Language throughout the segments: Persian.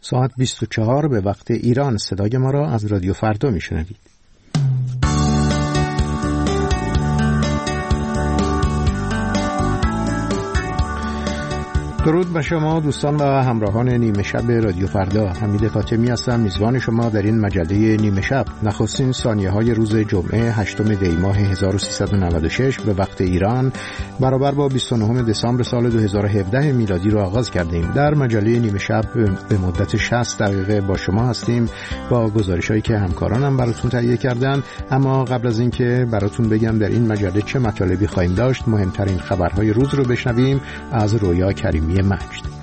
ساعت 24 به وقت ایران. صدای ما را از رادیو فردا میشنوید. درود به شما دوستان و همراهان نیمه شب رادیو فردا. حمید فاطمی هستم، میزبان شما در این مجله نیمه شب. نخستین ثانیه های روز جمعه 8 دی ماه 1396 به وقت ایران برابر با 29 دسامبر سال 2017 میلادی رو آغاز کردیم. در مجله نیمه شب به مدت 60 دقیقه با شما هستیم با گزارش‌هایی که همکارانم براتون تهیه کردن. اما قبل از اینکه براتون بگم در این مجله چه مطالبی خواهیم داشت، مهمترین خبرهای روز رو بشنویم از رویا کریمی مجد.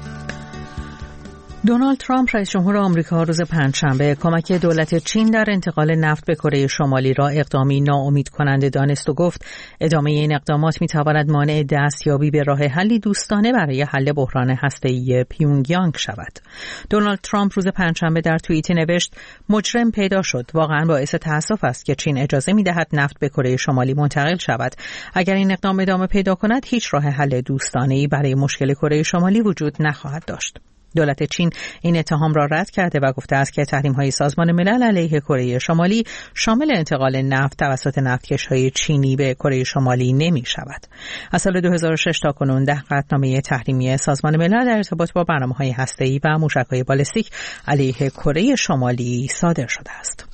دونالد ترامپ رئیس جمهور آمریکا روز پنجشنبه کمک دولت چین در انتقال نفت به کره شمالی را اقدامی ناامید کننده دانست و گفت ادامه این اقدامات می‌تواند مانع دستیابی به راه حلی دوستانه برای حل بحران هسته‌ای پیونگیانگ شود. دونالد ترامپ روز پنجشنبه در توییتی نوشت مجرم پیدا شد. واقعا باعث تأسف است که چین اجازه می‌دهد نفت به کره شمالی منتقل شود. اگر این اقدام ادامه پیدا کند هیچ راه حل دوستانه‌ای برای مشکل کره شمالی وجود نخواهد داشت. دولت چین این اتهام را رد کرده و گفته است که تحریم‌های سازمان ملل علیه کره شمالی شامل انتقال نفت توسط نفتکش‌های چینی به کره شمالی نمی‌شود. از سال 2006 تا کنون 10 قطعنامه تحریمی سازمان ملل در ارتباط با برنامه‌های هسته‌ای و موشک‌های بالستیک علیه کره شمالی صادر شده است.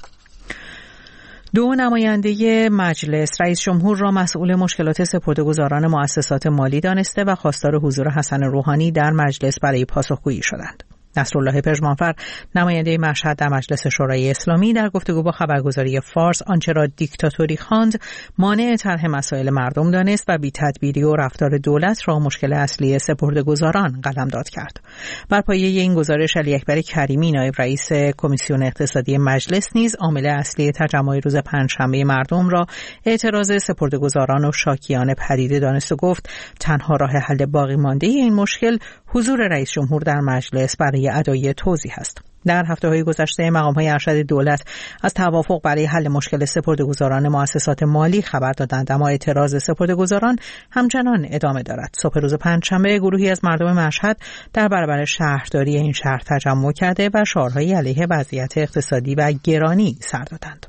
دو نماینده مجلس رئیس جمهور را مسئول مشکلات سپرده‌گذاران مؤسسات مالی دانسته و خواستار حضور حسن روحانی در مجلس برای پاسخگویی شدند. نصرالله پژمانفر نماینده مشهد در مجلس شورای اسلامی در گفتگو با خبرگزاری فارس آنچه را دیکتاتوری خواند مانع طرح مسائل مردم دانست و بی‌تدبیری و رفتار دولت را مشکل اصلی سپرده‌گذاران قلمداد کرد. بر پایه این گزارش علی اکبر کریمی نایب رئیس کمیسیون اقتصادی مجلس نیز عامل اصلی تجمع روز پنجشنبه مردم را اعتراض سپرده‌گذاران و شاکیان پدیده دانست و گفت تنها راه حل باقی مانده این مشکل حضور رئیس جمهور در مجلس برای ادای توضیح است. در هفته‌های گذشته مقام‌های ارشد دولت از توافق برای حل مشکل سپرده‌گذاران مؤسسات مالی خبر دادند، اما اعتراض سپرده‌گذاران همچنان ادامه دارد. صبح روز پنجشنبه گروهی از مردم مشهد در برابر شهرداری این شهر تجمع کرده و شعارهایی علیه وضعیت اقتصادی و گرانی سر دادند.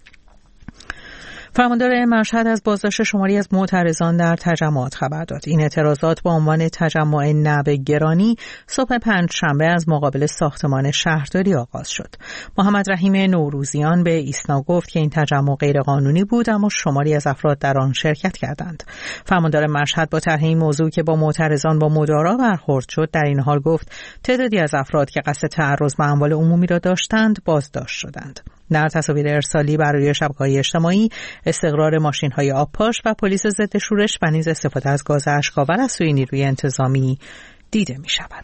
فرماندار مشهد از بازداشت شماری از معترضان در تجمعات خبر داد. این اعتراضات با عنوان تجمع نه به گرانی صبح پنجشنبه از مقابل ساختمان شهرداری آغاز شد. محمد رحیم نوروزیان به ایسنا گفت که این تجمع غیرقانونی بود، اما شماری از افراد در آن شرکت کردند. فرماندار مشهد با طرح این موضوع که با معترضان با مدارا برخورد شد در این حال گفت تعدادی از افراد که قصد تعرض به اموال عمومی را داشتند بازداشت شدند. در تصاویر ارسالی برای شبکه‌های اجتماعی استقرار ماشین‌های آبپاش و پلیس ضد شورش و نیز استفاده از گاز اشک‌آور از سوی نیروی انتظامی دیده می‌شود.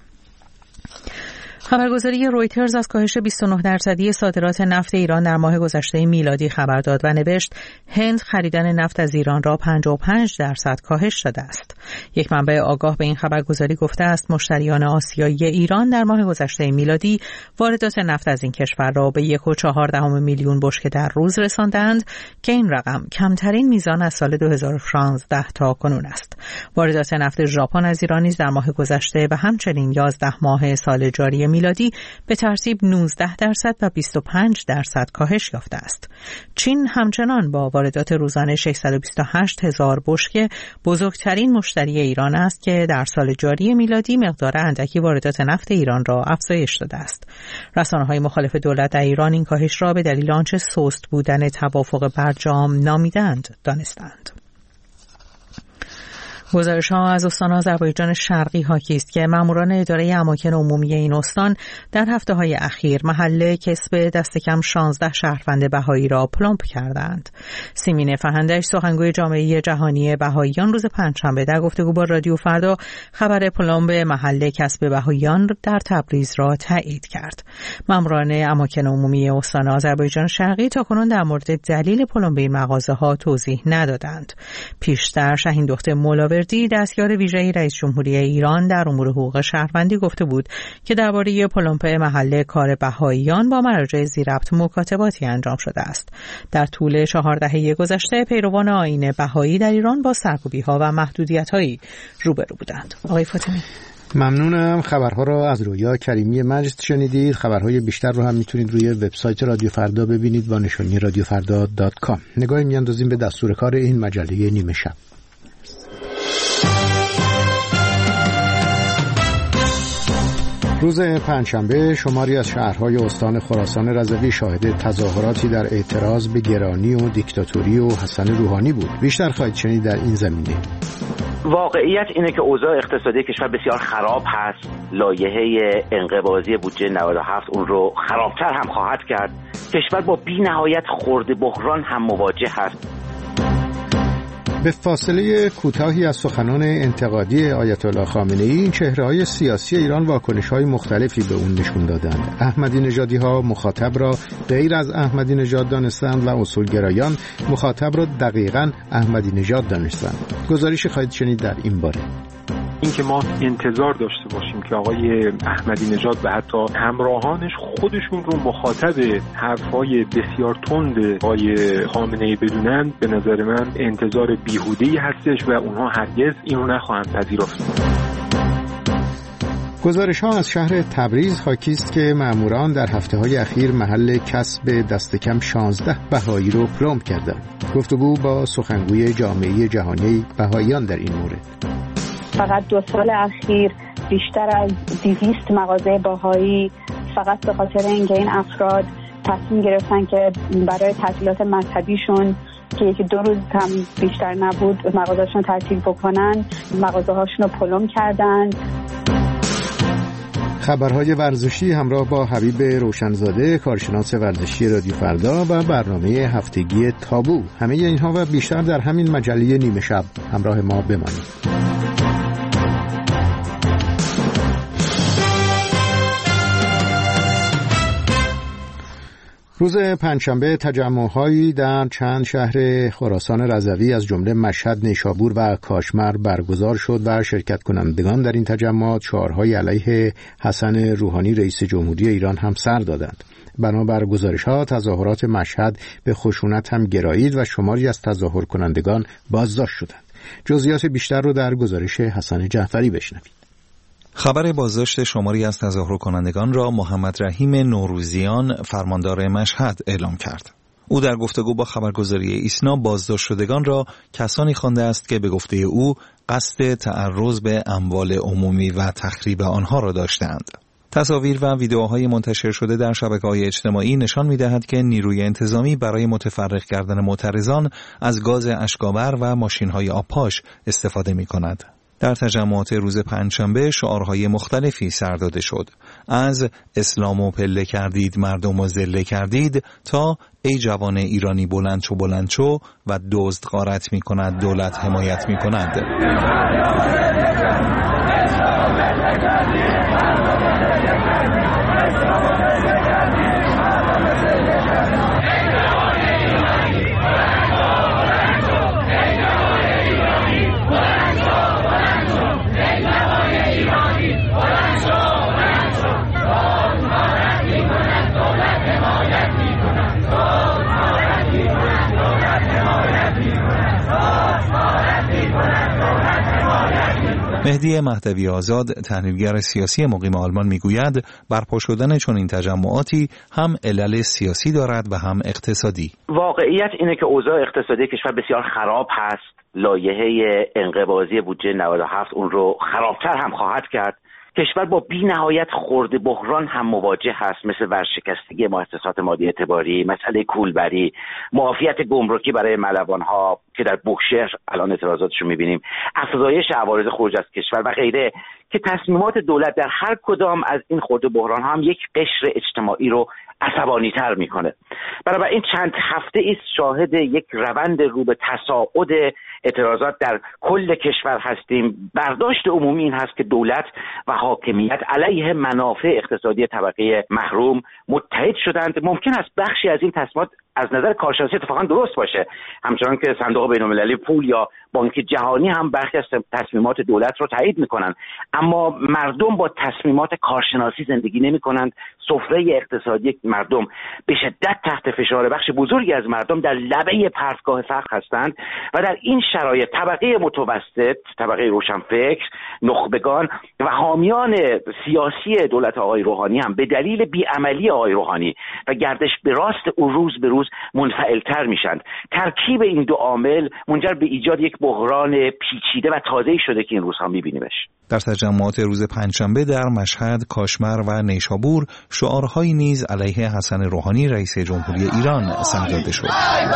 خبرگزاری رویترز از کاهش 29% صادرات نفت ایران در ماه گذشته میلادی خبر داد و نوشت هند خریدن نفت از ایران را 55% کاهش داده است. یک منبع آگاه به این خبرگزاری گفته است مشتریان آسیایی ایران در ماه گذشته میلادی واردات نفت از این کشور را به 1.4 میلیون بشکه در روز رساندند که این رقم کمترین میزان از سال 2016 تا کنون است. واردات نفت ژاپن از ایران نیز در ماه گذشته و همچنین 11 ماه سال جاری میلادی به ترتیب 19% و 25% کاهش یافته است. چین همچنان با واردات روزانه 628,000 بشکه بزرگترین مشتری ایران است که در سال جاری میلادی مقدار اندکی واردات نفت ایران را افزایش داده است. رسانه‌های مخالف دولت در ایران این کاهش را به دلیل آنچه سست بودن توافق برجام نامیدند دانستند. گزارش‌ها از استان آذربایجان شرقی حاکی است که ماموران اداره اماکن عمومی این استان در هفته‌های اخیر محل کسب دست کم 16 شهروند بهایی را پلمپ کردند. سیمین فهندش سخنگوی جامعه جهانی بهاییان روز پنجشنبه در گفتگو با رادیو فردا خبر پلمپ محل کسب بهاییان در تبریز را تایید کرد. ماموران اماکن عمومی استان آذربایجان شرقی تاکنون در مورد دلیل پلمپ این مغازه‌ها توضیح ندادند. پیشتر شاهین دختر ملاوردی دستیار ویژه رئیس جمهوری ایران در امور حقوق شهروندی گفته بود که درباره پلمپ محل کار بهاییان با مراجع ذی‌ربط مکاتباتی انجام شده است. در طول 4 دهه گذشته پیروان آیین بهایی در ایران با سرکوبی‌ها و محدودیت‌هایی روبرو بودند. آقای فاطمی. ممنونم. خبرها را از رویا کریمی مجد شنیدید. خبرهای بیشتر رو هم میتونید روی وبسایت رادیو فردا ببینید با نشانی radiofrda.com. نگاهی میاندازیم به دستور کار این مجله نیمه شب. روز پنجشنبه شماری از شهرهای استان خراسان رضوی شاهد تظاهراتی در اعتراض به گرانی و دیکتاتوری و حسن روحانی بود. بیشتر خواهید شنید در این زمینه. واقعیت اینه که اوضاع اقتصادی کشور بسیار خراب هست. لایحه انقباضی بودجه 97 اون رو خرابتر هم خواهد کرد. کشور با بی‌نهایت خرد بحران هم مواجه هست. به فاصله کوتاهی از سخنان انتقادی آیت الله خامنه‌ای، این چهره‌های سیاسی ایران واکنش‌های مختلفی به اون نشون دادند. احمدی نژادی‌ها مخاطب را غیر از احمدی نژاد دانستند و اصولگرایان مخاطب را دقیقاً احمدی نژاد دانستند. گزارشی خواهید شنید در این باره. اینکه ما انتظار داشته باشیم که آقای احمدی نژاد و حتی همراهانش خودشون رو مخاطب حرفای بسیار تند آقای خامنه‌ای بدونن، به نظر من انتظار بیهوده‌ای هستش و اونها هرگز اینو نخواهند پذیرفت. گزارش‌ها از شهر تبریز حاکی است که ماموران در هفته‌های اخیر محل کسب دست کم 16 بهایی رو پلمب کردند. گفتگو با سخنگوی جامعه جهانی بهاییان در این مورد. فقط 2 سال اخیر بیشتر از 200 مغازه بهایی فقط به خاطر اینکه این افراد تصمیم گرفتن که برای تعطیلات مذهبیشون که 1-2 روز هم بیشتر نبود مغازه‌شون تعطیل بکنن، مغازه‌هاشون رو پلم کردن. خبرهای ورزشی همراه با حبیب روشنزاده، کارشناس ورزشی رادیو فردا و برنامه هفتگی تابو. همه اینها و بیشتر در همین مجله نیمه شب. همراه ما بمانید. روز پنجشنبه تجمع‌هایی در چند شهر خراسان رضوی از جمله مشهد، نیشابور و کاشمر برگزار شد و شرکت کنندگان در این تجمعات شعارهای علیه حسن روحانی رئیس جمهوری ایران هم سر دادند. بنابر گزارش‌ها تظاهرات مشهد به خشونت هم گرایید و شماری از تظاهر کنندگان بازداشت شدند. جزئیات بیشتر رو در گزارش حسن جعفری بشنوید. خبر بازداشت شماری از تظاهر کنندگان را محمد رحیم نوروزیان فرماندار مشهد اعلام کرد. او در گفتگو با خبرگزاری ایسنا بازداشت شدگان را کسانی خوانده است که به گفته او قصد تعرض به اموال عمومی و تخریب آنها را داشتند. تصاویر و ویدئوهای منتشر شده در شبکه‌های اجتماعی نشان می‌دهد که نیروی انتظامی برای متفرق کردن معترضان از گاز اشک‌آور و ماشین‌های آبپاش استفاده می‌کند. در تجمعات روز پنجشنبه شعارهای مختلفی سر داده شد، از اسلامو پله کردید مردمو ذله کردید تا ای جوان ایرانی بلند شو و دزد غارت می‌کند دولت حمایت می‌کند. مهدی مهدوی آزاد، تحلیلگر سیاسی مقیم آلمان میگوید برپا شدن چنین تجمعاتی هم علل سیاسی دارد و هم اقتصادی. واقعیت اینه که اوضاع اقتصادی کشور بسیار خراب هست. لایحه انقباضی بودجه 97 اون رو خرابتر هم خواهد کرد. کشور با بی‌نهایت خرد بحران هم مواجه هست، مثل ورشکستگی مؤسسات مالی اعتباری، مسئله کولبری، معافیت گمرکی برای ملوان‌ها که در بوشهر الان اعتراضاتش رو می‌بینیم، افزایش عوارض خروج از کشور و غیره، که تصمیمات دولت در هر کدام از این خرد بحران ها هم یک قشر اجتماعی رو عصبانی‌تر می‌کنه. بنابراین چند هفته است شاهد یک روند رو به تصاعد اعتراضات در کل کشور هستیم. برداشت عمومی این هست که دولت و حاکمیت علیه منافع اقتصادی طبقه محروم متحد شدند. ممکن است بخشی از این تصمیمات از نظر کارشناسی اتفاقا درست باشه، همچنان که صندوق بین‌المللی پول یا بانک جهانی هم برخی از تصمیمات دولت رو تایید میکنن، اما مردم با تصمیمات کارشناسی زندگی نمیکنند. سفره اقتصادی مردم به شدت تحت فشار، بخش بزرگی از مردم در لبه پرتگاه فقر هستند و در این شرایط طبقه متوسط، طبقه روشنفکر، نخبگان و حامیان سیاسی دولت آقای روحانی هم به دلیل بیعملی آقای روحانی و گردش به راست او روز به روز منفعل‌تر میشند. ترکیب این دو عامل منجر به ایجاد یک بحران پیچیده و تازه‌ای شده که این روزها می‌بینیمش. در تجمعات روز پنجشنبه در مشهد، کاشمر و نیشابور شعارهایی نیز علیه حسن روحانی رئیس جمهوری ایران سمع داده شد.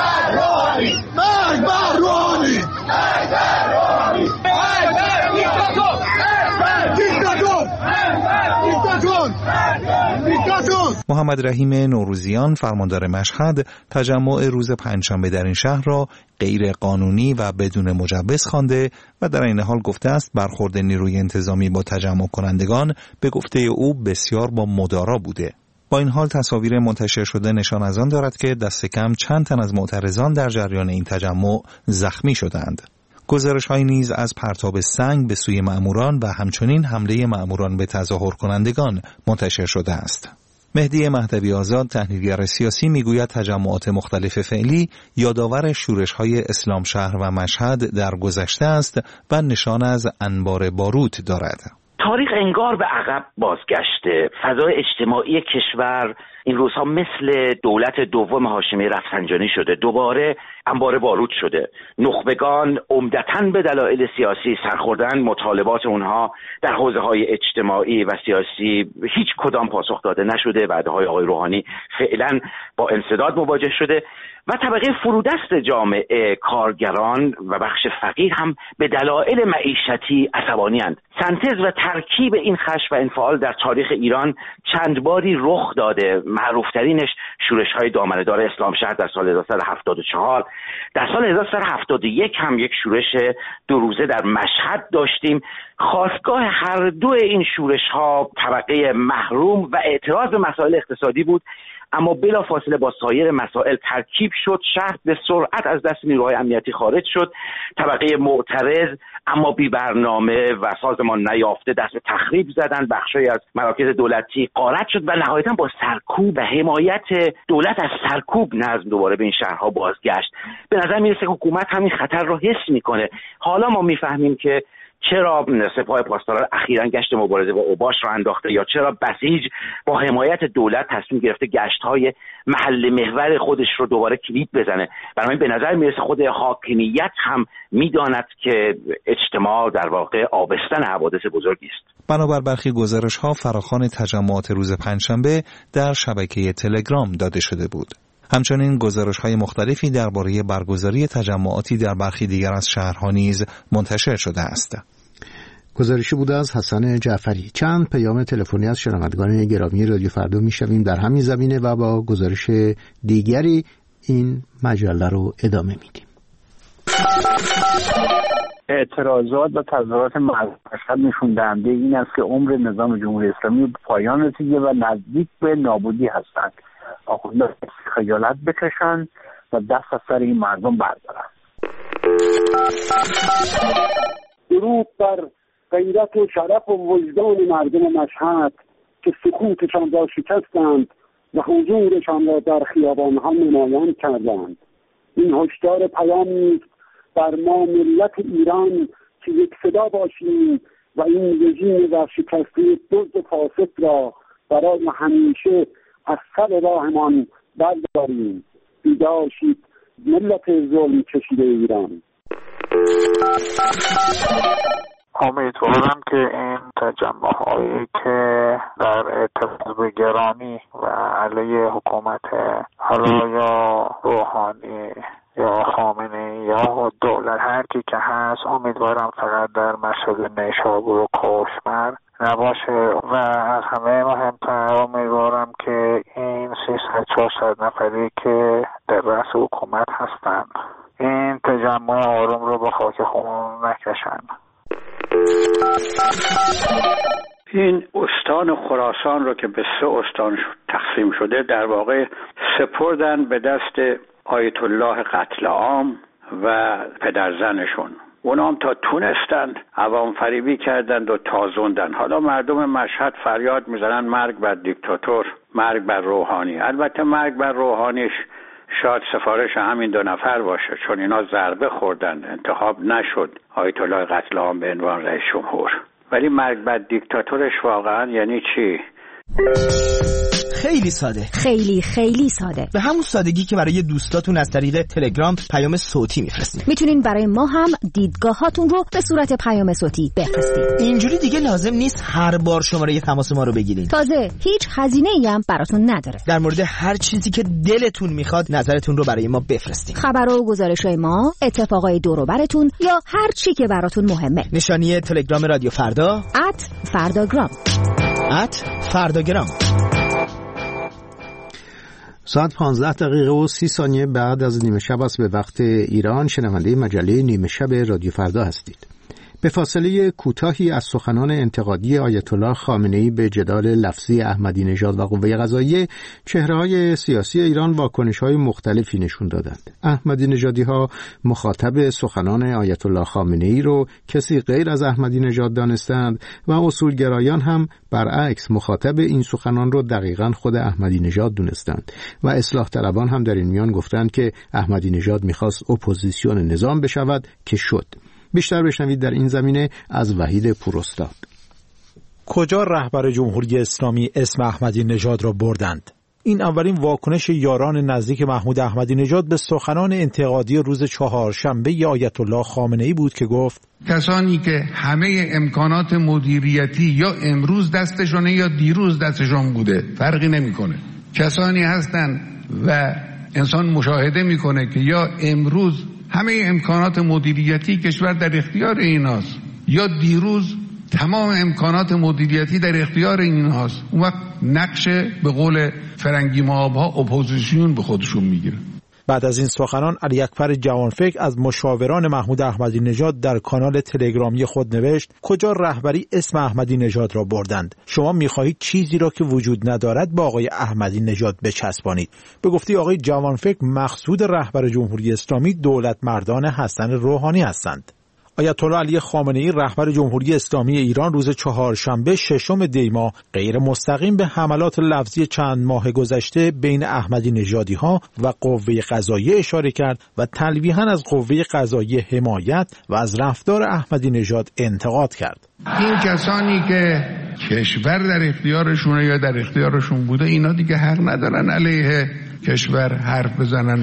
محمد رحیم نوروزیان فرماندار مشهد تجمع روز پنجشنبه در این شهر را غیر قانونی و بدون مجوز خوانده و در این حال گفته است برخورد نیروی انتظامی با تجمع کنندگان به گفته او بسیار با مدارا بوده. با این حال تصاویر منتشر شده نشان از آن دارد که دست کم چند تن از معترضان در جریان این تجمع زخمی شدند. گزارش‌هایی نیز از پرتاب سنگ به سوی مأموران و همچنین حمله مأموران به تظاهر کنندگان منتشر شده است. مهدی مهدوی آزاد تحلیلگر سیاسی میگوید تجمعات مختلف فعلی یادآور شورش‌های اسلام شهر و مشهد در گذشته است و نشان از انبار باروت دارد. تاریخ انگار به عقب بازگشته. فضای اجتماعی کشور این روزها مثل دولت دوم هاشمی رفسنجانی شده، دوباره انبار باروت شده. نخبگان عمدتاً به دلایل سیاسی سرخوردن، مطالبات اونها در حوزه‌های اجتماعی و سیاسی هیچ کدام پاسخ داده نشده. وعده‌های آقای روحانی فعلا با انسداد مواجه شده و طبقه فرودست جامعه، کارگران و بخش فقیر هم به دلایل معیشتی عصبانی‌اند. سنتز و ترکیب این خشم و انفعال در تاریخ ایران چند باری رخ داده. معروفترینش شورش‌های دامنه‌دار اسلام شهر در سال 1374. در سال 1371 هم یک شورش 2 روزه در مشهد داشتیم. خاستگاه هر دو این شورش‌ها طبقه محروم و اعتراض به مسائل اقتصادی بود، اما بلافاصله با سایر مسائل ترکیب شد. شهر به سرعت از دست نیروهای امنیتی خارج شد. طبقه معترض اما بی برنامه و سازمان نیافته دست به تخریب زدن. بخشی از مراکز دولتی غارت شد و نهایتاً با سرکوب و حمایت دولت از سرکوب نظم دوباره به این شهرها بازگشت. به نظر میرسه که حکومت همین خطر رو حس میکنه. حالا ما میفهمیم که چرا سپاه پاسداران اخیراً گشت مبارزه با اوباش را انداخته یا چرا بسیج با حمایت دولت تصمیم گرفته گشت‌های محل محور خودش رو دوباره کلید بزنه. برای من به نظر میرسه خود حاکمیت هم میداند که اجتماع در واقع آبستن حوادث بزرگی است. بنابر برخی گزارش‌ها فراخوان تجمعات روز پنجشنبه در شبکه تلگرام داده شده بود. همچنین گزارش‌های مختلفی درباره برگزاری تجمعاتی در برخی دیگر از شهرها نیز منتشر شده است. گزارشی بوده از حسن جعفری. چند پیام تلفنی از شنوندگان گرامی رادیو فردا میشویم در همین زمینه و با گزارش دیگری این مجله رو ادامه میدیم. اعتراضات و تظاهرات مشهد نشون دهنده این است که عمر نظام جمهوری اسلامی به پایان رسیده و نزدیک به نابودی هستند. آخوندان خجالت بکشند و دست از سر این مردم بردارند. درود بر غیرت و شرف و وجدان مردم مشهد که سکوتشان را شکستند و حضورشان را در خیابانها نمایان کردند. این هشدار پیامی است بر ما ملت ایران که یک صدا باشیم و این رژیم ورشکسته دزد فاسد را برای همیشه از سر راهمان برداریم. بیدار شید ملت ظلم کشیده ایران. امیدوارم که این تجمع‌هایی که در اعتراض به گرامی و علیه حکومت حالا یا روحانی یا خامنه‌ای یا دولت هر کی که هست، امیدوارم فقط در مشهد نیشابور و کاشمر نباشه و از همه مهمتر امیدوارم که این 300-400 نفری که در رأس حکومت هستن این تجمع آروم رو به خاک خون نکشن. این استان خراسان رو که به 3 استان تقسیم شده در واقع سپردن به دست آیت الله قتل عام و پدرزنشون اونا هم تا تونستن عوام فریبی کردند و تازوندن. حالا مردم مشهد فریاد میزنن مرگ بر دیکتاتور، مرگ بر روحانی. البته مرگ بر روحانیش شاید سفارش همین 2 نفر باشه، چون اینا ضربه خوردن، انتخاب نشد آیت الله قتل عام به عنوان رئیس جمهور. ولی مرگ بر دیکتاتورش واقعا یعنی چی؟ خیلی ساده، خیلی ساده. به همون سادگی که برای دوستاتون از طریق تلگرام پیام صوتی میفرستید، میتونین برای ما هم دیدگاهاتون رو به صورت پیام صوتی بفرستید. اینجوری دیگه لازم نیست هر بار شماره تماس ما رو بگیرین. تازه هیچ هزینه‌ای هم براتون نداره. در مورد هر چیزی که دلتون میخواد نظرتون رو برای ما بفرستید. خبر و گزارش‌های ما، اتفاقای دور و براتون یا هر چی که براتون مهمه. نشانی تلگرام رادیو فردا @فرداگرام. فرداگرام. ساعت 15:30 بعد از نیمه شب است به وقت ایران. شنونده مجله نیمه شب رادیو فردا هستید. به فاصله کوتاهی از سخنان انتقادی آیت الله خامنه‌ای به جدال لفظی احمدی نژاد و قوه قضاییه، چهره‌های سیاسی ایران واکنش‌های مختلفی نشون دادند. احمدی نژادی‌ها مخاطب سخنان آیت الله خامنه‌ای رو کسی غیر از احمدی نژاد دانستند و اصولگرایان هم برعکس مخاطب این سخنان رو دقیقاً خود احمدی نژاد دونستند و اصلاح طلبان هم در این میان گفتند که احمدی نژاد می‌خواست اپوزیسیون نظام بشود که شد. بیشتر بشنوید در این زمینه از وحید پوراستاد. کجا رهبر جمهوری اسلامی اسم احمدی نژاد را بردند؟ این اولین واکنش یاران نزدیک محمود احمدی نژاد به سخنان انتقادی روز چهارشنبه آیت الله خامنه‌ای بود که گفت کسانی که همه امکانات مدیریتی یا امروز دستشونه یا دیروز دستشون بوده فرقی نمیکنه، کسانی هستن و انسان مشاهده میکنه که یا امروز همه امکانات مدیریتی کشور در اختیار ایناست یا دیروز تمام امکانات مدیریتی در اختیار ایناست، اون وقت نقش به قول فرنگی مآب‌ها اپوزیسیون به خودشون میگیره. بعد از این سخنان علی اکبر جوانفکر از مشاوران محمود احمدی نژاد در کانال تلگرامی خود نوشت کجا رهبری اسم احمدی نژاد را بردند؟ شما می‌خواهید چیزی را که وجود ندارد با آقای احمدی نژاد بچسبانید. به گفته آقای جوانفکر مقصود رهبر جمهوری اسلامی دولت مردان حسن روحانی هستند. آیت الله علی خامنه‌ای رهبر جمهوری اسلامی ایران روز چهارشنبه 6 دی ماه غیر مستقیم به حملات لفظی چند ماه گذشته بین احمدی نژادی‌ها و قوه قضاییه اشاره کرد و تلویحاً از قوه قضاییه حمایت و از رفتار احمدی نژاد انتقاد کرد. این کسانی که کشور در اختیارشونه یا در اختیارشون بوده، اینا دیگه حق ندارن علیه کشور حرف بزنن.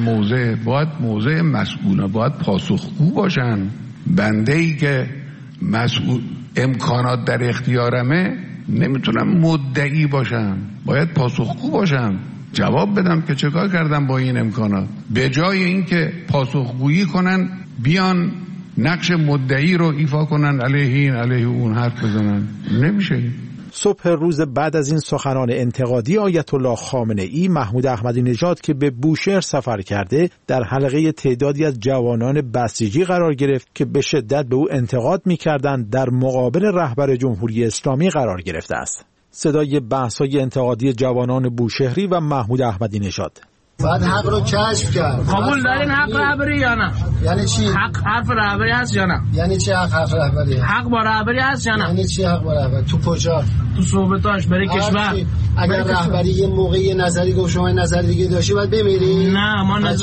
موضع مسئولانه باید پاسخگو باشن. بنده‌ای که مسئول امکانات در اختیارمه نمیتونم مدعی باشم، باید پاسخگو باشم، جواب بدم که چکار کردم با این امکانات. به جای اینکه پاسخگویی کنن بیان نقش مدعی رو ایفا کنن علیه این علیه اون حرف بزنن، نمیشه. صبح روز بعد از این سخنان انتقادی آیت الله خامنه‌ای، محمود احمدی نژاد که به بوشهر سفر کرده در حلقه تعدادی از جوانان بسیجی قرار گرفت که به شدت به او انتقاد می‌کردند در مقابل رهبر جمهوری اسلامی قرار گرفته است. صدای بحث‌های انتقادی جوانان بوشهری و محمود احمدی نژاد. باید حق رو کشف کرد. قبول دارین حق رهبری یا نه؟ یعنی چی؟ حق حرف رهبری هست یا نه؟ یعنی چی حق رهبری؟ حق با رهبری هست یا نه؟ یعنی چی حق با رهبری؟ تو کجا؟ تو صحبتاش برای کشور. اگر رهبری یه موقعی نظری گفت شما نظر دیگه داشتی باید بمیری؟ نه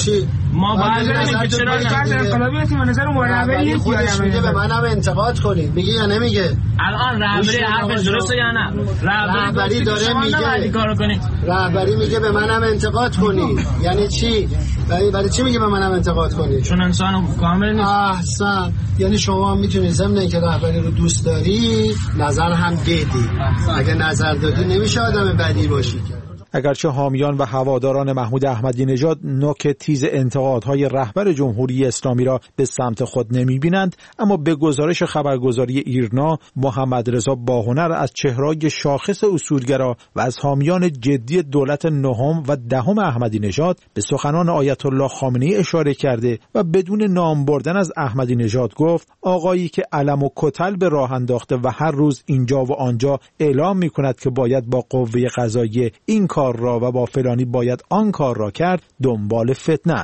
ما باید بریم که چرا انقلابی که نظر رهبری خودش میگه به منم انتقاد کنید، میگه یا نمیگه؟ الان رهبری حرفش درسته یا نه؟ رهبری داره میگه رهبری میگه به منم انتقاد کنید. یعنی چی؟ برای چی میگه به منم انتقاد کنید؟ چون انسان کامل نیست. احسن. یعنی شما میتونید ضمن اینکه رهبری رو دوست داری نظر هم بدی. اگه نظر دادی نمیشه آدم بدی باشی. اگرچه حامیان و هواداران محمود احمدی نژاد نوک تیز انتقادهای رهبر جمهوری اسلامی را به سمت خود نمی‌بینند، اما به گزارش خبرگزاری ایرنا، محمد رضا باهنر از چهره‌های شاخص اصولگرا و از حامیان جدی دولت نهم و دهم احمدی نژاد به سخنان آیت الله خامنه‌ای اشاره کرده و بدون نام بردن از احمدی نژاد گفت آقایی که علم و کتل به راه انداخته و هر روز اینجا و آنجا اعلام می‌کند که باید با قوه قضاییه این کار را و با فلانی باید آن کار را کرد، دنبال فتنه است.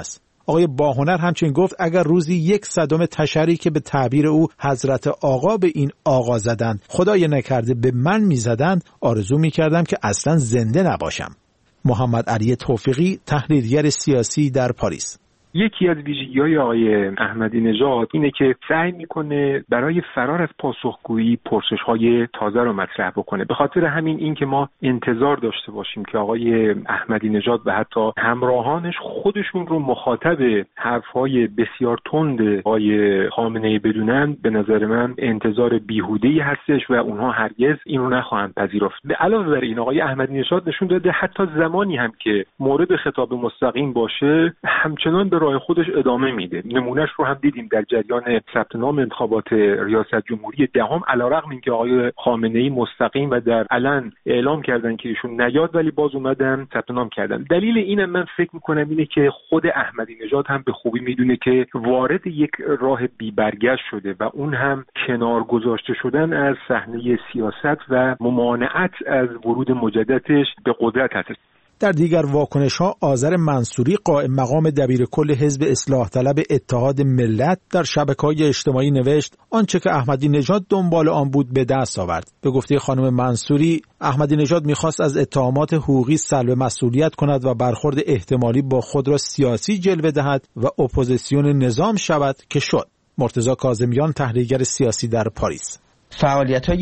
آقای باهنر همچنین گفت اگر روزی 1/100 تشری که به تعبیر او حضرت آقا به این آقا زدند خدای نکرده به من میزدند، آرزو میکردم که اصلا زنده نباشم. محمد علی توفیقی، تحلیلگر سیاسی در پاریس. یکی از ویژگی‌های آقای احمدی نژاد اینه که سعی میکنه برای فرار از پاسخگویی پرسش‌های تازه رو مطرح بکنه. به خاطر همین این که ما انتظار داشته باشیم که آقای احمدی نژاد و حتی همراهانش خودشون رو مخاطب حرف‌های بسیار تند آقای خامنه‌ای بدونن، به نظر من انتظار بیهوده‌ای هستش و اونها هرگز این رو نخواهند پذیرفت. به علاوه بر این آقای احمدی نژاد نشون داده حتی زمانی هم که مورد خطاب مستقیم باشه همچنان به راه خودش ادامه میده. نمونهش رو هم دیدیم در جریان ثبت نام انتخابات ریاست جمهوری دهم، علیرغم اینکه آقای خامنه‌ای مستقیم و در علن اعلام کردن که ایشون نیاد ولی باز اومدن ثبت نام کردن. دلیل اینم من فکر میکنم اینه که خود احمدی نژاد هم به خوبی میدونه که وارد یک راه بی برگشت شده و اون هم کنار گذاشته شدن از صحنه سیاست و ممانعت از ورود مجددش به قدرت هست. در دیگر واکنش‌ها آذر منصوری قائم مقام دبیرکل حزب اصلاح طلب اتحاد ملت در شبکه‌های اجتماعی نوشت آنچه که احمدی نژاد دنبال آن بود به دست آورد. به گفته خانم منصوری، احمدی نژاد می‌خواست از اتهامات حقوقی سلب مسئولیت کند و برخورد احتمالی با خود را سیاسی جلوه دهد و اپوزیسیون نظام شود که شد. مرتضی کاظمیان، تحلیلگر سیاسی در پاریس. فعالیت‌های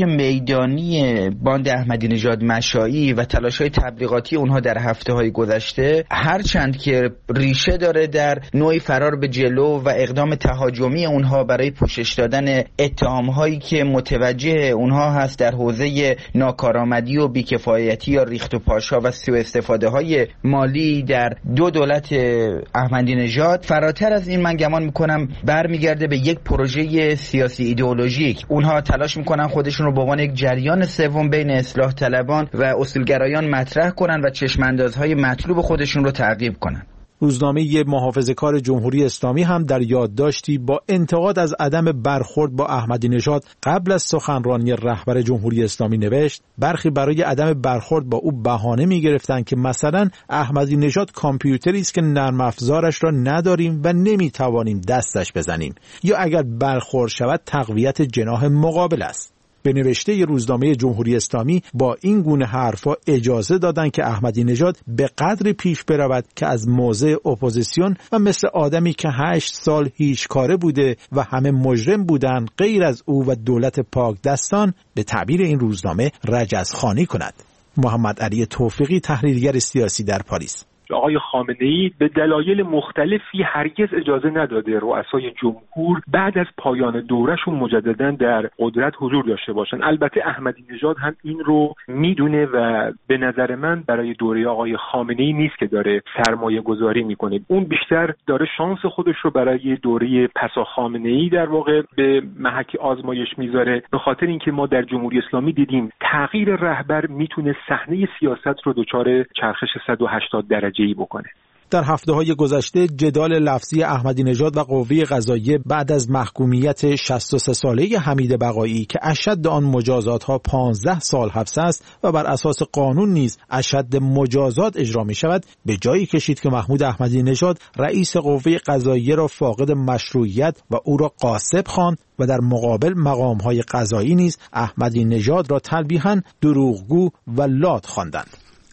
میدانی باند احمدی نژاد مشائی و تلاش‌های تبلیغاتی اونها در هفته‌های گذشته هرچند که ریشه داره در نوعی فرار به جلو و اقدام تهاجمی اونها برای پوشش دادن اتهام‌هایی که متوجه اونها هست در حوزه ناکارآمدی و بیکفایتی یا ریخت و پاشا و سوء استفاده‌های مالی در دو دولت احمدی نژاد، فراتر از این من گمان می‌کنم برمیگرده به یک پروژه سیاسی ایدئولوژیک. اونها تلاش میکنن خودشون رو به عنوان یک جریان سوم بین اصلاح طلبان و اصولگرایان مطرح کنن و چشماندازهای مطلوب خودشون رو تعقیب کنن. روزنامه محافظه‌کار جمهوری اسلامی هم در یادداشتی با انتقاد از عدم برخورد با احمدی نژاد قبل از سخنرانی رهبر جمهوری اسلامی نوشت برخی برای عدم برخورد با او بهانه می‌گرفتند که مثلا احمدی نژاد کامپیوتری است که نرم افزارش را نداریم و نمی‌توانیم دستش بزنیم، یا اگر برخورد شود تقویت جناح مقابل است. به نوشته روزنامه جمهوری اسلامی با این گونه حرفا اجازه دادن که احمدی نژاد به قدری پیش برود که از موضع اپوزیسیون و مثل آدمی که 8 سال هیچ کاره بوده و همه مجرم بودن غیر از او و دولت پاک دستان، به تعبیر این روزنامه رجزخوانی کند. محمد علی توفیقی، تحلیلگر سیاسی در پاریس. آقای خامنه‌ای به دلایل مختلفی هرگز اجازه نداده رؤسای جمهور بعد از پایان دورهشون مجددا در قدرت حضور داشته باشن. البته احمدی نژاد هم این رو میدونه و به نظر من برای دوره آقای خامنه‌ای نیست که داره سرمایه گذاری میکنه. اون بیشتر داره شانس خودش رو برای دوره پسا خامنه‌ای در واقع به محک آزمایش میذاره، به خاطر اینکه ما در جمهوری اسلامی دیدیم تغییر رهبر میتونه صحنه سیاست رو دچار چرخش 180 درجه بکنه. در هفته‌های گذشته جدال لفظی احمدی نژاد و قوه قضاییه بعد از محکومیت 63 ساله حمید بقایی که اشد آن مجازات‌ها 15 سال حبس است و بر اساس قانون نیز اشد مجازات اجرا می‌شود، به جایی کشید که محمود احمدی نژاد رئیس قوه قضاییه را فاقد مشروعیت و او را غاصب خواند و در مقابل مقام‌های قضایی نیز احمدی نژاد را تلبیحاً دروغگو و لات خواندند.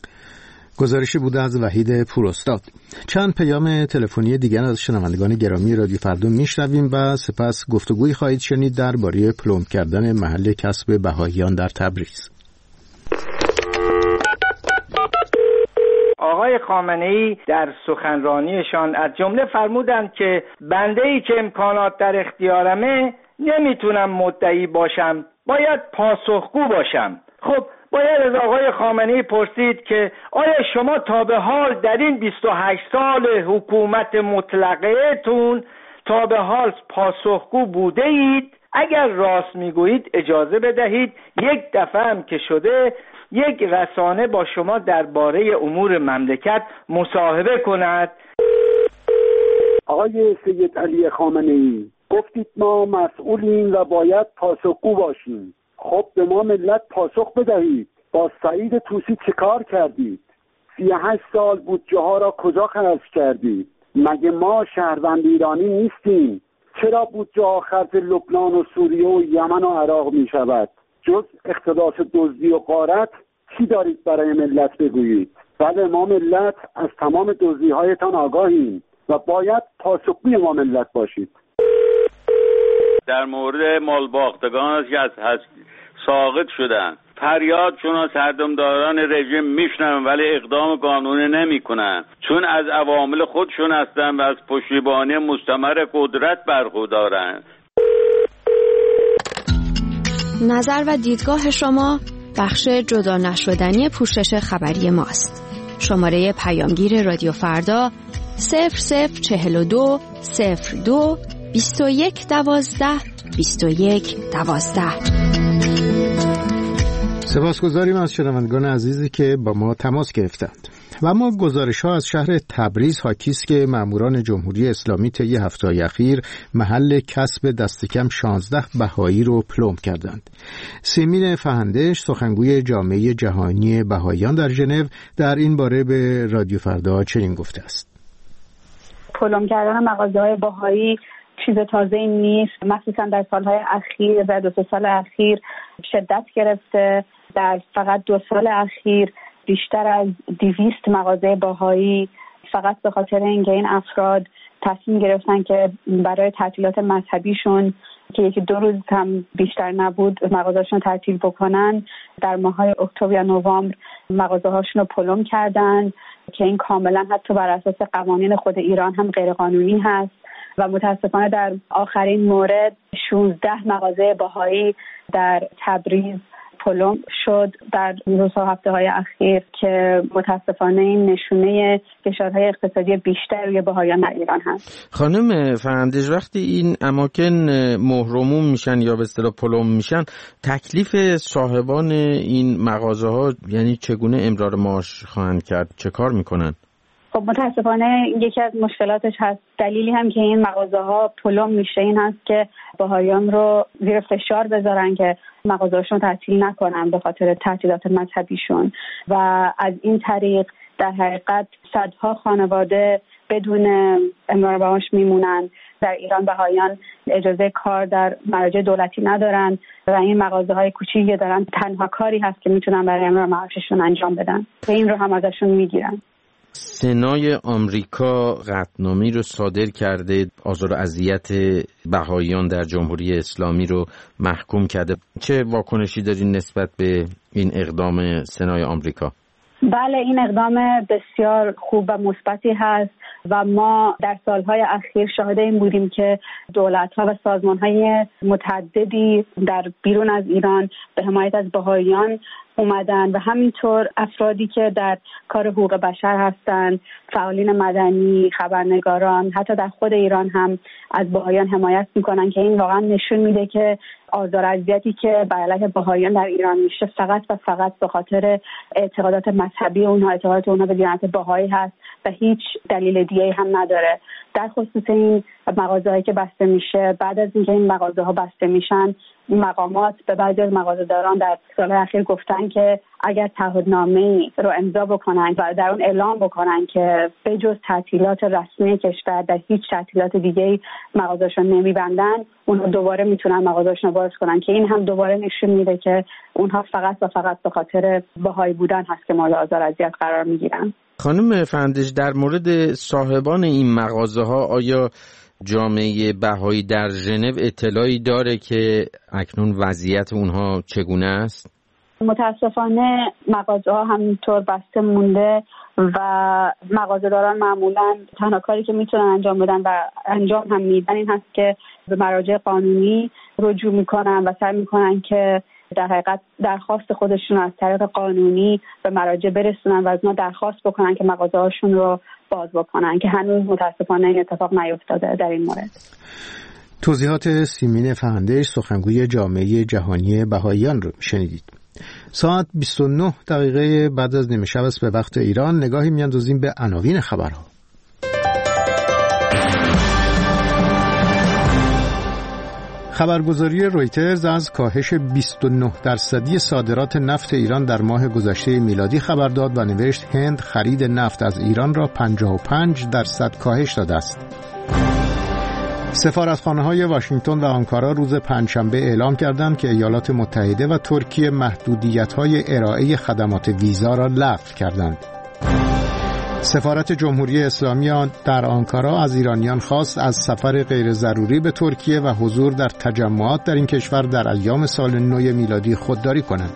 گزارشی بوده از وحید پوراستاد. چند پیام تلفنی دیگر از شنوندگان گرامی رادیو فردا میشنویم و سپس گفتگویی خواهید شنید درباره پلمب کردن محل کسب بهائیان در تبریز. آقای خامنه‌ای در سخنرانیشان از جمله فرمودند که بنده‌ای که امکانات در اختیارمه نمیتونم مدعی باشم، باید پاسخگو باشم. خب باید از آقای خامنه‌ای پرسید که آیا شما تا به حال در این 28 سال حکومت مطلقه‌تون تا به حال پاسخگو بوده اید؟ اگر راست میگویید اجازه بدهید یک دفعه هم که شده یک رسانه با شما درباره امور مملکت مصاحبه کند. آقای سید علی خامنه‌ای، گفتید ما مسئولیم و باید پاسخگو باشیم. خب به ما ملت پاسخ بدهید. با سعید طوسی چه کار کردید؟ 38 سال بودجه ها را کجا خرج کردید؟ مگه ما شهروند ایرانی نیستیم؟ چرا بودجه آخر لبنان و سوریه و یمن و عراق می شود؟ جز اقتباس دزدی و غارت چی دارید برای ملت بگویید؟ بله، ما ملت از تمام دزدی‌هایتان آگاهیم و باید پاسخگوی ما ملت باشید. در مورد مالباختگان که از ساقط شدن، فریادشون از سردمداران رژیم میشنن ولی اقدام قانونی نمیکنن، چون از عوامل خودشون هستن و از پشتیبانی مستمر قدرت برخوردارن. نظر و دیدگاه شما بخش جدا نشدنی پوشش خبری ماست. شماره پیامگیر رادیو فردا 0042 02 21 12 21 12. سپاسگزاریم از شنوندگان عزیزی که با ما تماس گرفتند. و اما گزارش‌ها از شهر تبریز حاکی است که ماموران جمهوری اسلامی طی هفته‌های اخیر محل کسب دست کم 16 بهایی رو پلم کردند. سیمین فهندش، سخنگوی جامعه جهانی بهاییان در ژنو، در این باره به رادیو فردا چنین گفته است: پلم کردن مغازه‌های بهایی چیز تازه‌ای نیست، مخصوصا در سالهای اخیر و 2 سال اخیر شدت گرفته. در فقط 2 سال اخیر بیشتر از 200 مغازه بهایی فقط به خاطر اینکه این افراد تصمیم گرفتن که برای تعطیلات مذهبیشون که 1-2 روز هم بیشتر نبود مغازه‌شون تعطیل بکنن، در ماه‌های اکتبر یا نوامبر مغازه‌هاشون رو پلم کردن که این کاملا حتی بر اساس قوانین خود ایران هم غیرقانونی هست. و متاسفانه در آخرین مورد 16 مغازه بهایی در تبریز پلم شد در روزها هفته‌های اخیر که متاسفانه این نشونه فشارهای اقتصادی بیشتر روی بهاییان در ایران هست. خانم فهندش، وقتی این اماکن محروم میشن یا به اصطلاح پلم میشن، تکلیف صاحبان این مغازه ها یعنی چگونه امرار معاش خواهند کرد؟ چه کار میکنن؟ خب متاسفانه یکی از مشکلاتش هست، دلیلی هم که این مغازه ها پلم میشه این هست که بهاییان رو زیر فشار بذارن که مغازه‌هاشون تعطیل نکنن به خاطر تعطیلات مذهبیشون و از این طریق در حقیقت صدها خانواده بدون امرار معاش میمونن. در ایران بهاییان اجازه کار در مراجع دولتی ندارن و این مغازه‌های کوچیکی دارن، تنها کاری هست که میتونن برای امرار معاششون انجام بدن و این رو هم ازشون میگیرن. سنای آمریکا قطعنامه‌ای رو صادر کرده، آزار و اذیت بهاییان در جمهوری اسلامی رو محکوم کرده. چه واکنشی دارین نسبت به این اقدام سنای آمریکا؟ بله، این اقدام بسیار خوب و مثبتی هست و ما در سالهای اخیر شاهد این بودیم که دولت‌ها و سازمان‌های متعددی در بیرون از ایران به حمایت از بهاییان اومدن و همینطور افرادی که در کار حقوق بشر هستند، فعالین مدنی، خبرنگاران، حتی در خود ایران هم از بهاییان حمایت میکنن که این واقعا نشون میده که آزار و اذیتی که بر علیه بهاییان در ایران میشه فقط و فقط به خاطر اعتقادات مذهبی اونها، اعتقادات اونها به دیانت بهایی هست و هیچ دلیل دیگه‌ای هم نداره. در خصوص این مغازه‌هایی که بسته میشه، بعد از اینکه این مغازه‌ها بسته میشن، مقامات به بعضی از مغازه‌داران در سال‌های اخیر گفتن که اگر تعهدنامه‌ای رو امضا بکنن و در اون اعلام بکنن که به جز تعطیلات رسمی کشور در هیچ تعطیلات دیگه‌ای مغازه‌شون نمی‌بندن، اونها دوباره میتونن مغازه‌شون رو باز کنن که این هم دوباره نشون میده که اونها فقط و فقط به خاطر بهایی بودن هست که مورد آزار و اذیت قرار میگیرن. خانم فهندش، در مورد صاحبان این مغازه‌ها آیا جامعه بهایی در ژنو اطلاعی داره که اکنون وضعیت اونها چگونه است؟ متاسفانه مغازه‌ها همینطور بسته مونده و مغازه‌داران معمولاً تنها کاری که میتونن انجام بدن و انجام هم میدن این هست که به مراجع قانونی رجوع میکنن و سعی میکنن که در حقیقت درخواست خودشون از طریق قانونی به مراجع برسونن و از ما درخواست بکنن که مغازه‌هاشون رو باز بکنن که هنوز متاسفانه این اتفاق نیفتاده در این مورد. توضیحات سیمین فهندش، سخنگوی جامعه جهانی بهاییان رو شنیدید. ساعت 29 دقیقه بعد از نیمه شب است به وقت ایران. نگاهی میاندازیم به عناوین خبرها. خبرگزاری رویترز از کاهش 29% صادرات نفت ایران در ماه گذشته میلادی خبر داد و نوشت هند خرید نفت از ایران را 55% کاهش داده است. سفارتخانه‌های واشنگتن و آنکارا روز پنجشنبه اعلام کردند که ایالات متحده و ترکیه محدودیت‌های ارائه خدمات ویزا را لغو کردند. سفارت جمهوری اسلامی در آنکارا از ایرانیان خواست از سفر غیر ضروری به ترکیه و حضور در تجمعات در این کشور در ایام سال نو میلادی خودداری کنند.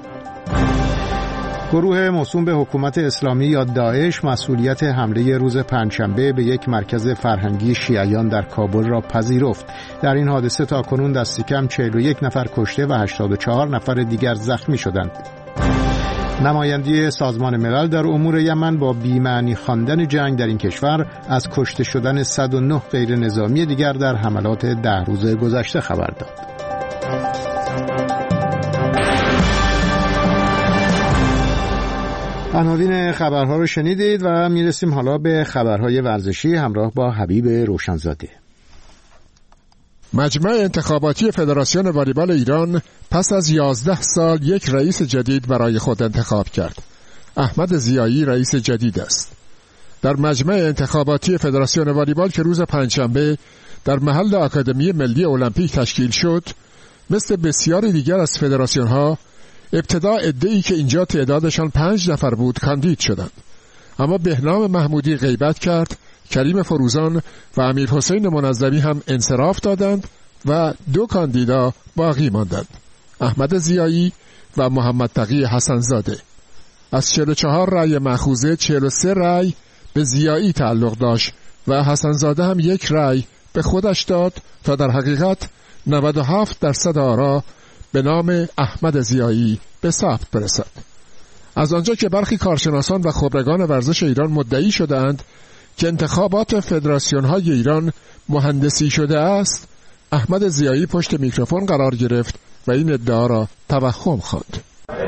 گروه موسوم به حکومت اسلامی یا داعش مسئولیت حمله روز پنجشنبه به یک مرکز فرهنگی شیعیان در کابل را پذیرفت. در این حادثه تاکنون دست کم 41 نفر کشته و 84 نفر دیگر زخمی شدند. نماینده سازمان ملل در امور یمن با بی‌معنی خواندن جنگ در این کشور از کشته شدن 109 غیر نظامی دیگر در حملات 10 روز گذشته خبر داد. عناوین خبرها رو شنیدید و میرسیم حالا به خبرهای ورزشی همراه با حبیب روشنزاده. مجمع انتخاباتی فدراسیون والیبال ایران پس از 11 سال یک رئیس جدید برای خود انتخاب کرد. احمد ضیایی رئیس جدید است. در مجمع انتخاباتی فدراسیون والیبال که روز پنجشنبه در محل آکادمی ملی المپیک تشکیل شد، مثل بسیاری دیگر از فدراسیون‌ها ابتدا عده‌ای که اینجا تعدادشان 5 نفر بود کاندید شدند، اما بهنام محمودی غیبت کرد، کریم فروزان و امیر حسین منظمی هم انصراف دادند و 2 کاندیدا باقی ماندند، احمد ضیایی و محمد تقی حسنزاده. از 44 رأی مأخوذه 43 رأی به ضیایی تعلق داشت و حسنزاده هم 1 رأی به خودش داد تا در حقیقت 97% آرا به نام احمد ضیایی به ثبت برسد. از آنجا که برخی کارشناسان و خبرگان ورزش ایران مدعی شدند که انتخابات فدراسیون‌های ایران مهندسی شده است، احمد ضیایی پشت میکروفون قرار گرفت و این ادعا را توهم خواند.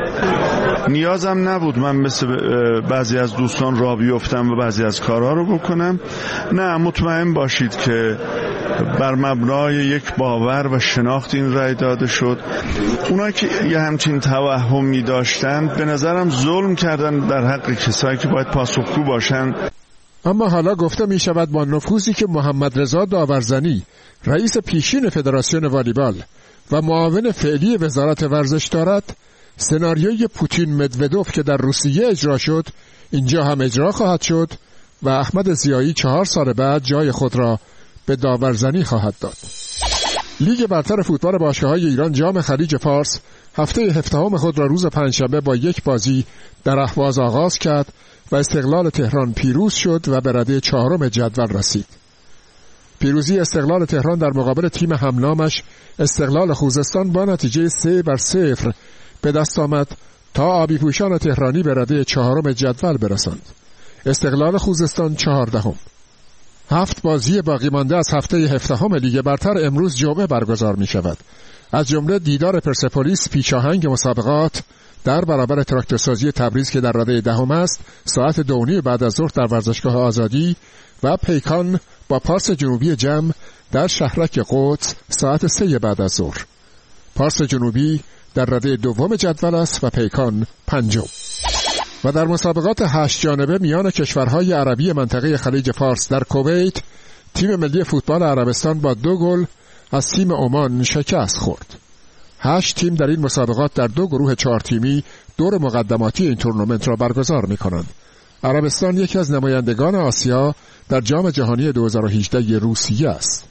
نیازم نبود من مثل بعضی از دوستان را بیفتم و بعضی از کارها رو بکنم. نه، مطمئن باشید که بر مبنای یک باور و شناخت این رأی داده شد. اونا که یه همچین توهمی داشتند به نظرم ظلم کردن در حق کسایی که باید پاسخگو باشند. اما حالا گفته می شود با نفوذی که محمد رضا داورزنی رئیس پیشین فدراسیون والیبال و معاون فعلی وزارت ورزش دارد، سناریوی پوتین مدودوف که در روسیه اجرا شد اینجا هم اجرا خواهد شد و احمد ضیایی 4 سال بعد جای خود را به داورزنی خواهد داد. لیگ برتر فوتبال باشگاه‌های ایران جام خلیج فارس هفته 17 خود را روز پنجشنبه با 1 بازی در اهواز آغاز کرد و استقلال تهران پیروز شد و به رده 4 جدول رسید. پیروزی استقلال تهران در مقابل تیم همنامش استقلال خوزستان با نتیجه 3-0 به دست آمد تا آبی پوشان تهرانی به رده 4 جدول برسند. استقلال خوزستان 14. 7 بازی باقی مانده از هفته 17 لیگ برتر امروز جمعه برگزار می شود. از جمله دیدار پرسپولیس پیشاهنگ مسابقات در برابر تراکتورسازی تبریز که در رده 10 است ساعت 2:30 بعد از ظهر در ورزشگاه آزادی و پیکان با پارس جنوبی جم در شهرک قدس ساعت 3 بعد از ظهر. پارس جنوبی در رده 2 جدول است و پیکان 5. و در مسابقات 8 جانبه میان کشورهای عربی منطقه خلیج فارس در کویت تیم ملی فوتبال عربستان با 2 گل از تیم عمان شکست خورد. 8 تیم در این مسابقات در 2 گروه 4 تیمی دور مقدماتی این تورنمنت را برگزار می‌کنند. عربستان یکی از نمایندگان آسیا در جام جهانی 2018 روسیه است.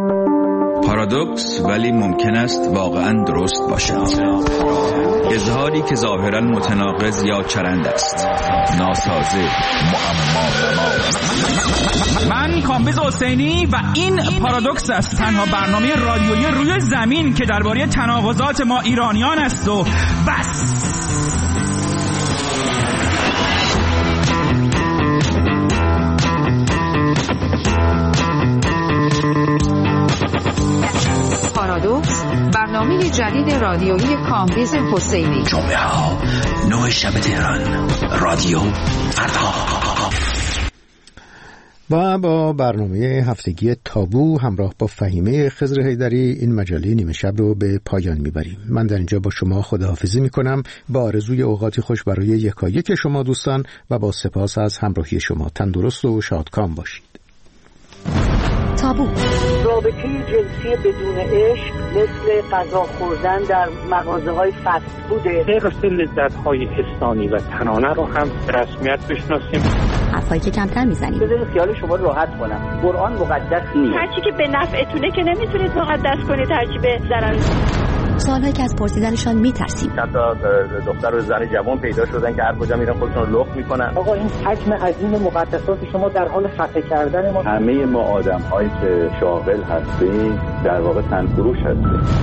پارادوکس ولی ممکن است واقعا درست باشد. اظهاری که ظاهرا متناقض یا چرند است، ناسازه، معما. من کامبیز حسینی و این پارادوکس است، تنها برنامه رادیویی روی زمین که درباره تناقضات ما ایرانیان است و بس. پارادوکس، برنامه جدید رادیویی کامبیز حسینی. جمعه ها 9 شب تهران، رادیو فردا. و با برنامه هفتگی تابو همراه با فهیمه خضر حیدری این مجله نیمه شب رو به پایان میبریم. من در اینجا با شما خداحافظی میکنم با آرزوی اوقاتی خوش برای یکایک شما دوستان و با سپاس از همراهی شما. تندرست و شادکام باشید. تابو. رابطه جنسی بدون عشق مثل غذا خوردن در مغازه‌های فست فوده. غیر لذت‌های حسانی و تنانه رو هم رسمیت بشناسیم. حرفایی که کمتر میزنیم. بذارید خیال شما راحت کنم. قرآن مقدس نیست. هرچی که به نفعتونه که نمیتونید مقدس کنید، هرچی به ضرر. سوالایی که از پرسیدنشان میترسیم. حتی دختر و زن جوان پیدا شدن که هر کجا میرن خودشون رو لخت میکنن. آقا این حجم عظیم مقدسات شما در حال خفه کردن ما. همه ما آدم‌هایی که شاغل هستیم در واقع تنفروش هستیم.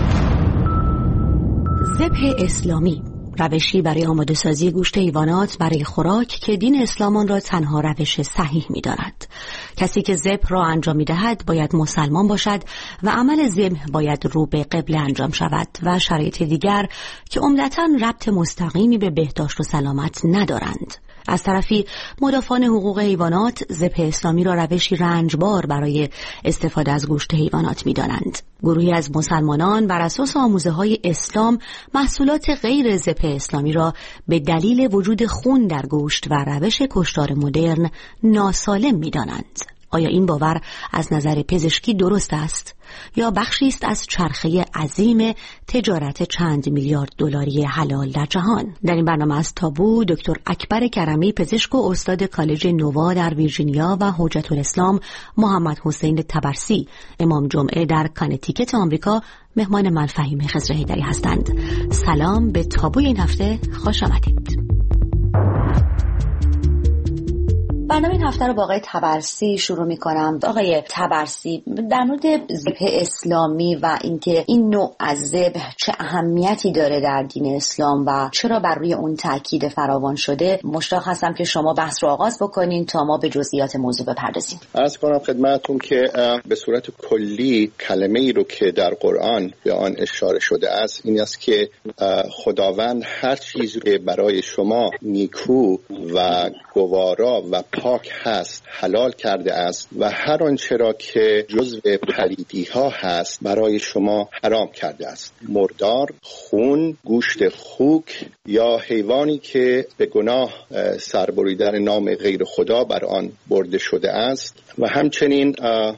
ذبح اسلامی، روشی برای آماده سازی گوشت حیوانات برای خوراک که دین اسلام آن را تنها روش صحیح می‌داند. کسی که ذبح را انجام می‌دهد باید مسلمان باشد و عمل ذبح باید رو به قبله انجام شود و شرایط دیگر که عمدتاً ربط مستقیمی به بهداشت و سلامت ندارند. از طرفی مدافعان حقوق حیوانات ذبح اسلامی را روشی رنجبار برای استفاده از گوشت حیوانات می‌دانند. گروهی از مسلمانان بر اساس آموزه‌های اسلام محصولات غیر ذبح اسلامی را به دلیل وجود خون در گوشت و روش کشتار مدرن ناسالم می‌دانند. آیا این باور از نظر پزشکی درست است یا بخشی است از چرخه عظیم تجارت چند میلیارد دلاری حلال در جهان؟ در این برنامه از تابو دکتر اکبر کرمی، پزشک و استاد کالج نووا در ویرجینیا و حجت الاسلام محمد حسین طبرسی، امام جمعه در کانتیکت آمریکا، مهمان من فهیمه خضر حیدری هستند. سلام به تابوی این هفته، خوش آمدید. برنامه این هفته رو با آقای طبرسی شروع می‌کنم. آقای طبرسی، در مورد ذبح اسلامی و اینکه این نوع از ذبح چه اهمیتی داره در دین اسلام و چرا بر روی اون تاکید فراوان شده، مشتاق هستم که شما بحث رو آغاز بکنین تا ما به جزئیات موضوع بپردازیم. عرض کنم خدمتتون که به صورت کلی کلمه‌ای رو که در قرآن به آن اشاره شده است این است که خداوند هر چیزی که برای شما نیکو و گوارا و پاک هست حلال کرده است و هر آنچه را که جزو پلیدی ها هست برای شما حرام کرده است. مردار، خون، گوشت خوک یا حیوانی که به گناه سربریدن نام غیر خدا بر آن برده شده است و همچنین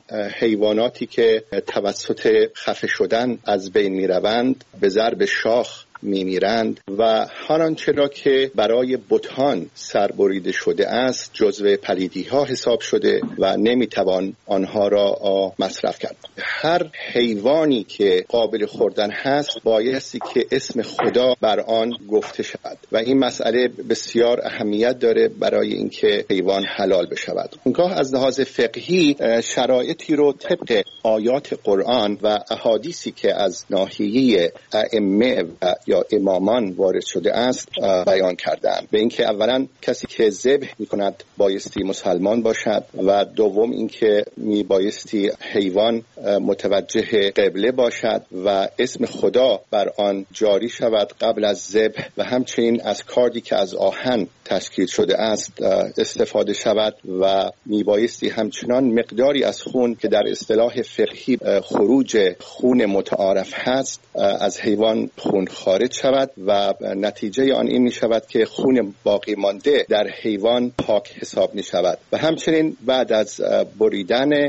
حیواناتی که توسط خفه شدن از بین می روند، به ضرب شاخ میمیرند و هر آنچه را که برای بتان سربریده شده است جزو پلیدی ها حساب شده و نمیتوان آنها را مصرف کرد. هر حیوانی که قابل خوردن هست بایستی که اسم خدا بر آن گفته شود و این مسئله بسیار اهمیت داره برای اینکه حیوان حلال بشود. اونگاه از لحاظ فقهی شرایطی رو طبق آیات قرآن و احادیثی که از ناحیه ائمه و یا امامان وارد شده است بیان کردند. به اینکه اولا کسی که ذبح می‌کند بایستی مسلمان باشد و دوم اینکه بایستی حیوان متوجه قبله باشد و اسم خدا بر آن جاری شود قبل از ذبح و همچنین از کاردی که از آهن تشکیل شده است استفاده شود و میبایستی همچنان مقداری از خون که در اصطلاح فقهی خروج خون متعارف هست از حیوان خون خارج شود و نتیجه آن این می شود که خون باقی مانده در حیوان پاک حساب می شود و همچنین بعد از بریدن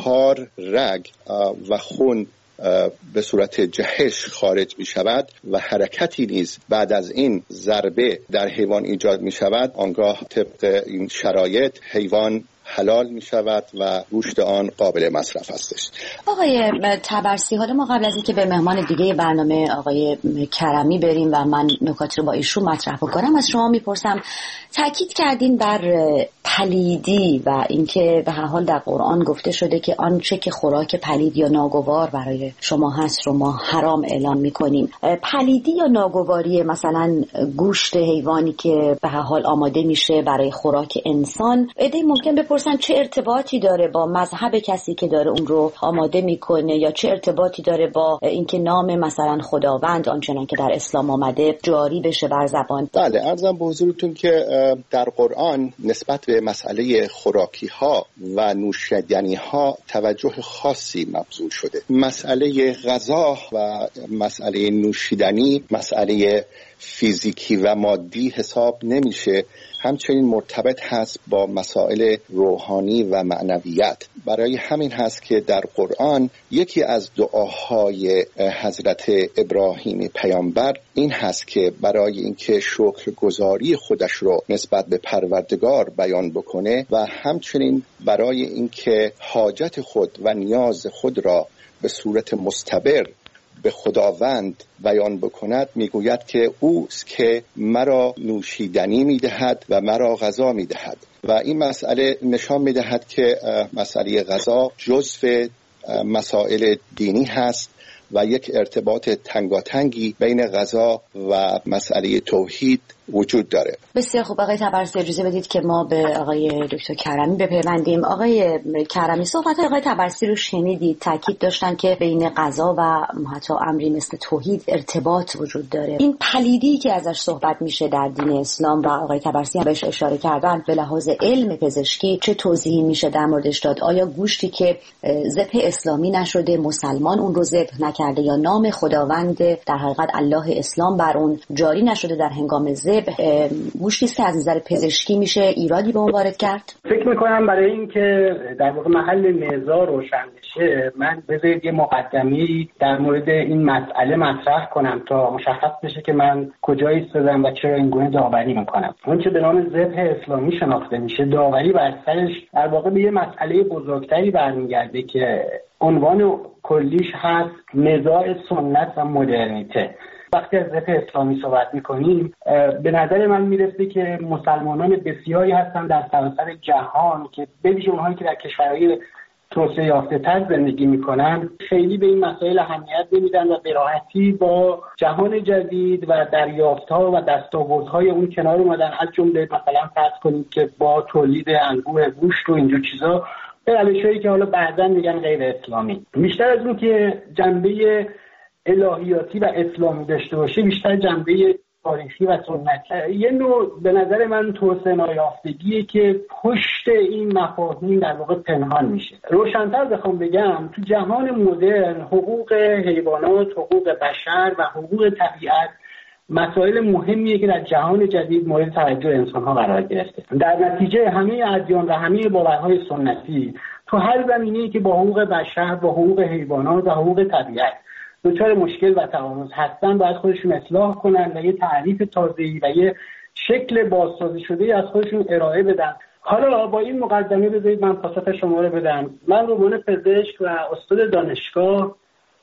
4 رگ و خون به صورت جهش خارج می شود و حرکتی نیز بعد از این ضربه در حیوان ایجاد می شود، آنگاه طبق این شرایط حیوان حلال می شود و گوشت آن قابل مصرف هستش. آقای طبرسی، حالا ما قبل از اینکه به مهمان دیگه برنامه آقای کرمی بریم و من نکاتی رو با ایشون مطرح بکنم از شما میپرسم، تاکید کردین بر پلیدی و اینکه به هر حال در قرآن گفته شده که آنچه که خوراک پلید یا ناگوار برای شما هست رو ما حرام اعلام میکنیم. پلیدی یا ناگواری مثلا گوشت حیوانی که به هر حال آماده میشه برای خوراک انسان، ایده ممکن بپرسن چه ارتباطی داره با مذهب کسی که داره اون رو آماده میکنه یا چه ارتباطی داره با اینکه نام مثلا خداوند آنچنان که در اسلام آمده جاری بشه بر زبان. بله، عرضم به حضورتون که در قرآن نسبت به مسئله خوراکی ها و نوشیدنی ها توجه خاصی مبذول شده. مسئله غذا و مسئله نوشیدنی مسئله فیزیکی و مادی حساب نمیشه، همچنین مرتبط هست با مسائل روحانی و معنویت. برای همین هست که در قرآن یکی از دعاهای حضرت ابراهیم پیامبر این هست که برای اینکه شکرگزاری خودش رو نسبت به پروردگار بیان بکنه و همچنین برای اینکه حاجت خود و نیاز خود را به صورت مستبر به خداوند بیان بکند، میگوید که اوست که مرا نوشیدنی میدهد و مرا غذا میدهد. و این مسئله نشان میدهد که مسئله غذا جزء مسائل دینی هست و یک ارتباط تنگاتنگی بین غذا و مسئله توحید وجود داره. بسیار خوب آقای طبرسی، اجازه بدید که ما به آقای دکتر کرمی بپیوندیم. آقای کرمی، صحبت آقای طبرسی رو شنیدید، تاکید داشتن که بین غذا و حتی امری مثل توحید ارتباط وجود داره. این پلیدی که ازش صحبت میشه در دین اسلام و آقای طبرسی هم بهش اشاره کردن، به لحاظ علم پزشکی چه توضیحی میشه در موردش داد؟ آیا گوشتی که ذبح اسلامی نشده، مسلمان اون رو ذبح نکرده، یا نام خداوند در حقیقت الله اسلام بر اون جاری نشده در هنگام گوشتی که از نظر پزشکی میشه ایرادی به اون وارد کرد؟ فکر میکنم برای اینکه در واقع محل نزاع روشن بشه، من بذارید یه مقدمی در مورد این مسئله مطرح کنم تا مشخص بشه که من کجا ایستادم و چرا این گونه داوری میکنم. اون چه به نام ذبح اسلامی شناخته میشه، داوری بر سرش در واقع به یه مسئله بزرگتری برمیگرده که عنوان کلیش هست نزاع سنت و مدرنیته. وقتی از ذبح اسلامی صحبت میکنیم، به نظر من میرسه که مسلمانان بسیاری هستن در سراسر جهان که به ویژه اونهایی که در کشورهای توسعه یافته تر زندگی میکنن خیلی به این مسائل اهمیت نمیدن و به راحتی با جهان جدید و دریافت‌ها و دستاوردهای اون کنار اومدن. از جمله مثلا فرض کنید که با تولید انبوه گوشت و اینجور چیزا به روش‌هایی که حالا بعداً میگن غیر اسلامی. بیشتر از اون که جنبه الهیاتی و اسلامی داشته باشه، بیشتر جنبه تاریخی و سنتی. یه نوع به نظر من توسعه نایافتگیه که پشت این مفاهیم در واقع پنهان میشه. روشن‌تر بخوام بگم، تو جهان مدرن حقوق حیوانات، حقوق بشر و حقوق طبیعت مسائل مهمیه که در جهان جدید مورد توجه انسان‌ها قرار گرفته. در نتیجه همه ادیان و همه باورهای سنتی تو هر زمینه‌ای که با حقوق بشر، با حقوق حیوانات و حقوق طبیعت دچار مشکل و تعارض هستن، باید خودشون اصلاح کنن و یه تعریف تازه‌ای و یه شکل بازسازی شده از خودشون ارائه بدن. حالا با این مقدمه بذارید من پاسخ شما رو بدم. من به عنوان پزشک و استاد دانشگاه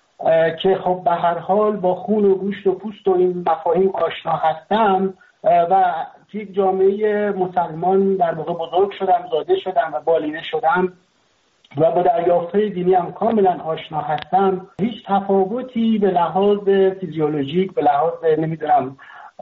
که خب به هر حال با خون و گوشت و پوست و این مفاهیم آشنا هستم و یک جامعه مسلمان در واقع بزرگ شدم، زاده شدم و بالینه شدم و با دریافت‌های دینی هم کاملا آشنا هستم، هیچ تفاوتی به لحاظ فیزیولوژیک، به لحاظ نمیدونم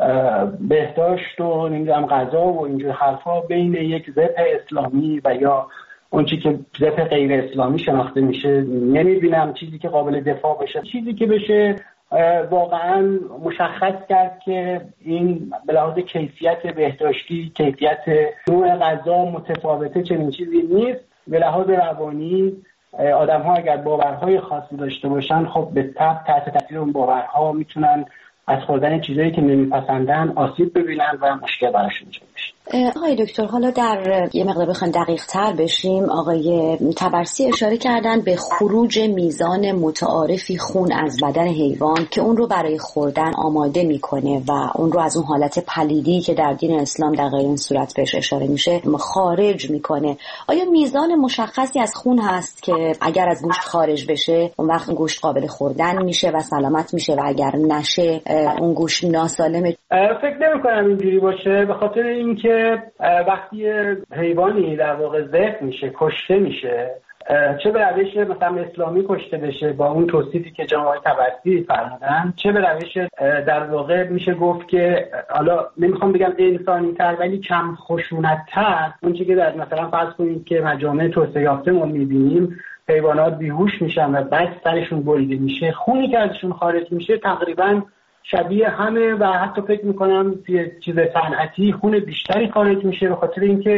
بهداشت و نمیدونم غذا و اینجور حرفا بین یک ذبح اسلامی و یا اون چیزی که ذبح غیر اسلامی شناخته میشه نمیبینم. چیزی که قابل دفاع بشه، چیزی که بشه واقعا مشخص کرد که این به لحاظ کیفیت بهداشتی، کیفیت نوع غذا متفاوته، چنین چیزی نیست. به لحاظ روانی آدم ها اگر باورهای خاصی داشته باشن، خب به تبع تحت تاثیر اون باورها میتونن از خوردن چیزایی که نمیپسندن آسیب ببینن و مشکل براشون ایجاد بشه. آقای دکتر، حالا در یه مقدار بخوایم دقیق تر بشیم، آقای طبرسی اشاره کردن به خروج میزان متعارفی خون از بدن حیوان که اون رو برای خوردن آماده میکنه و اون رو از اون حالت پلیدی که در دین اسلام در غیر این صورت بهش اشاره میشه خارج میکنه. آیا میزان مشخصی از خون هست که اگر از گوشت خارج بشه اون وقت گوشت قابل خوردن میشه و سلامت میشه و اگر نشه اون گوشت ناسالمه؟ فکر نمی‌کنم اینجوری باشه، به خاطر اینکه وقتی حیوانی در واقع ذبح میشه، کشته میشه، چه به روش مثلا اسلامی کشته بشه با اون توصیفی که جناب آقای طبرسی فرمودن، چه به روش در واقع میشه گفت که حالا نمیخوام بگم انسانی تر ولی کم خشونت تر، اون چیزی که در مثلا فرض کنید که مجامع توسعه یافته ما میبینیم حیوانات بیهوش میشن و بعد سرشون بریده میشه، خونی که ازشون خارج میشه تقریبا شبیه همه و حتی فکر میکنم توی چیز صنعتی خون بیشتری خارج میشه، به خاطر اینکه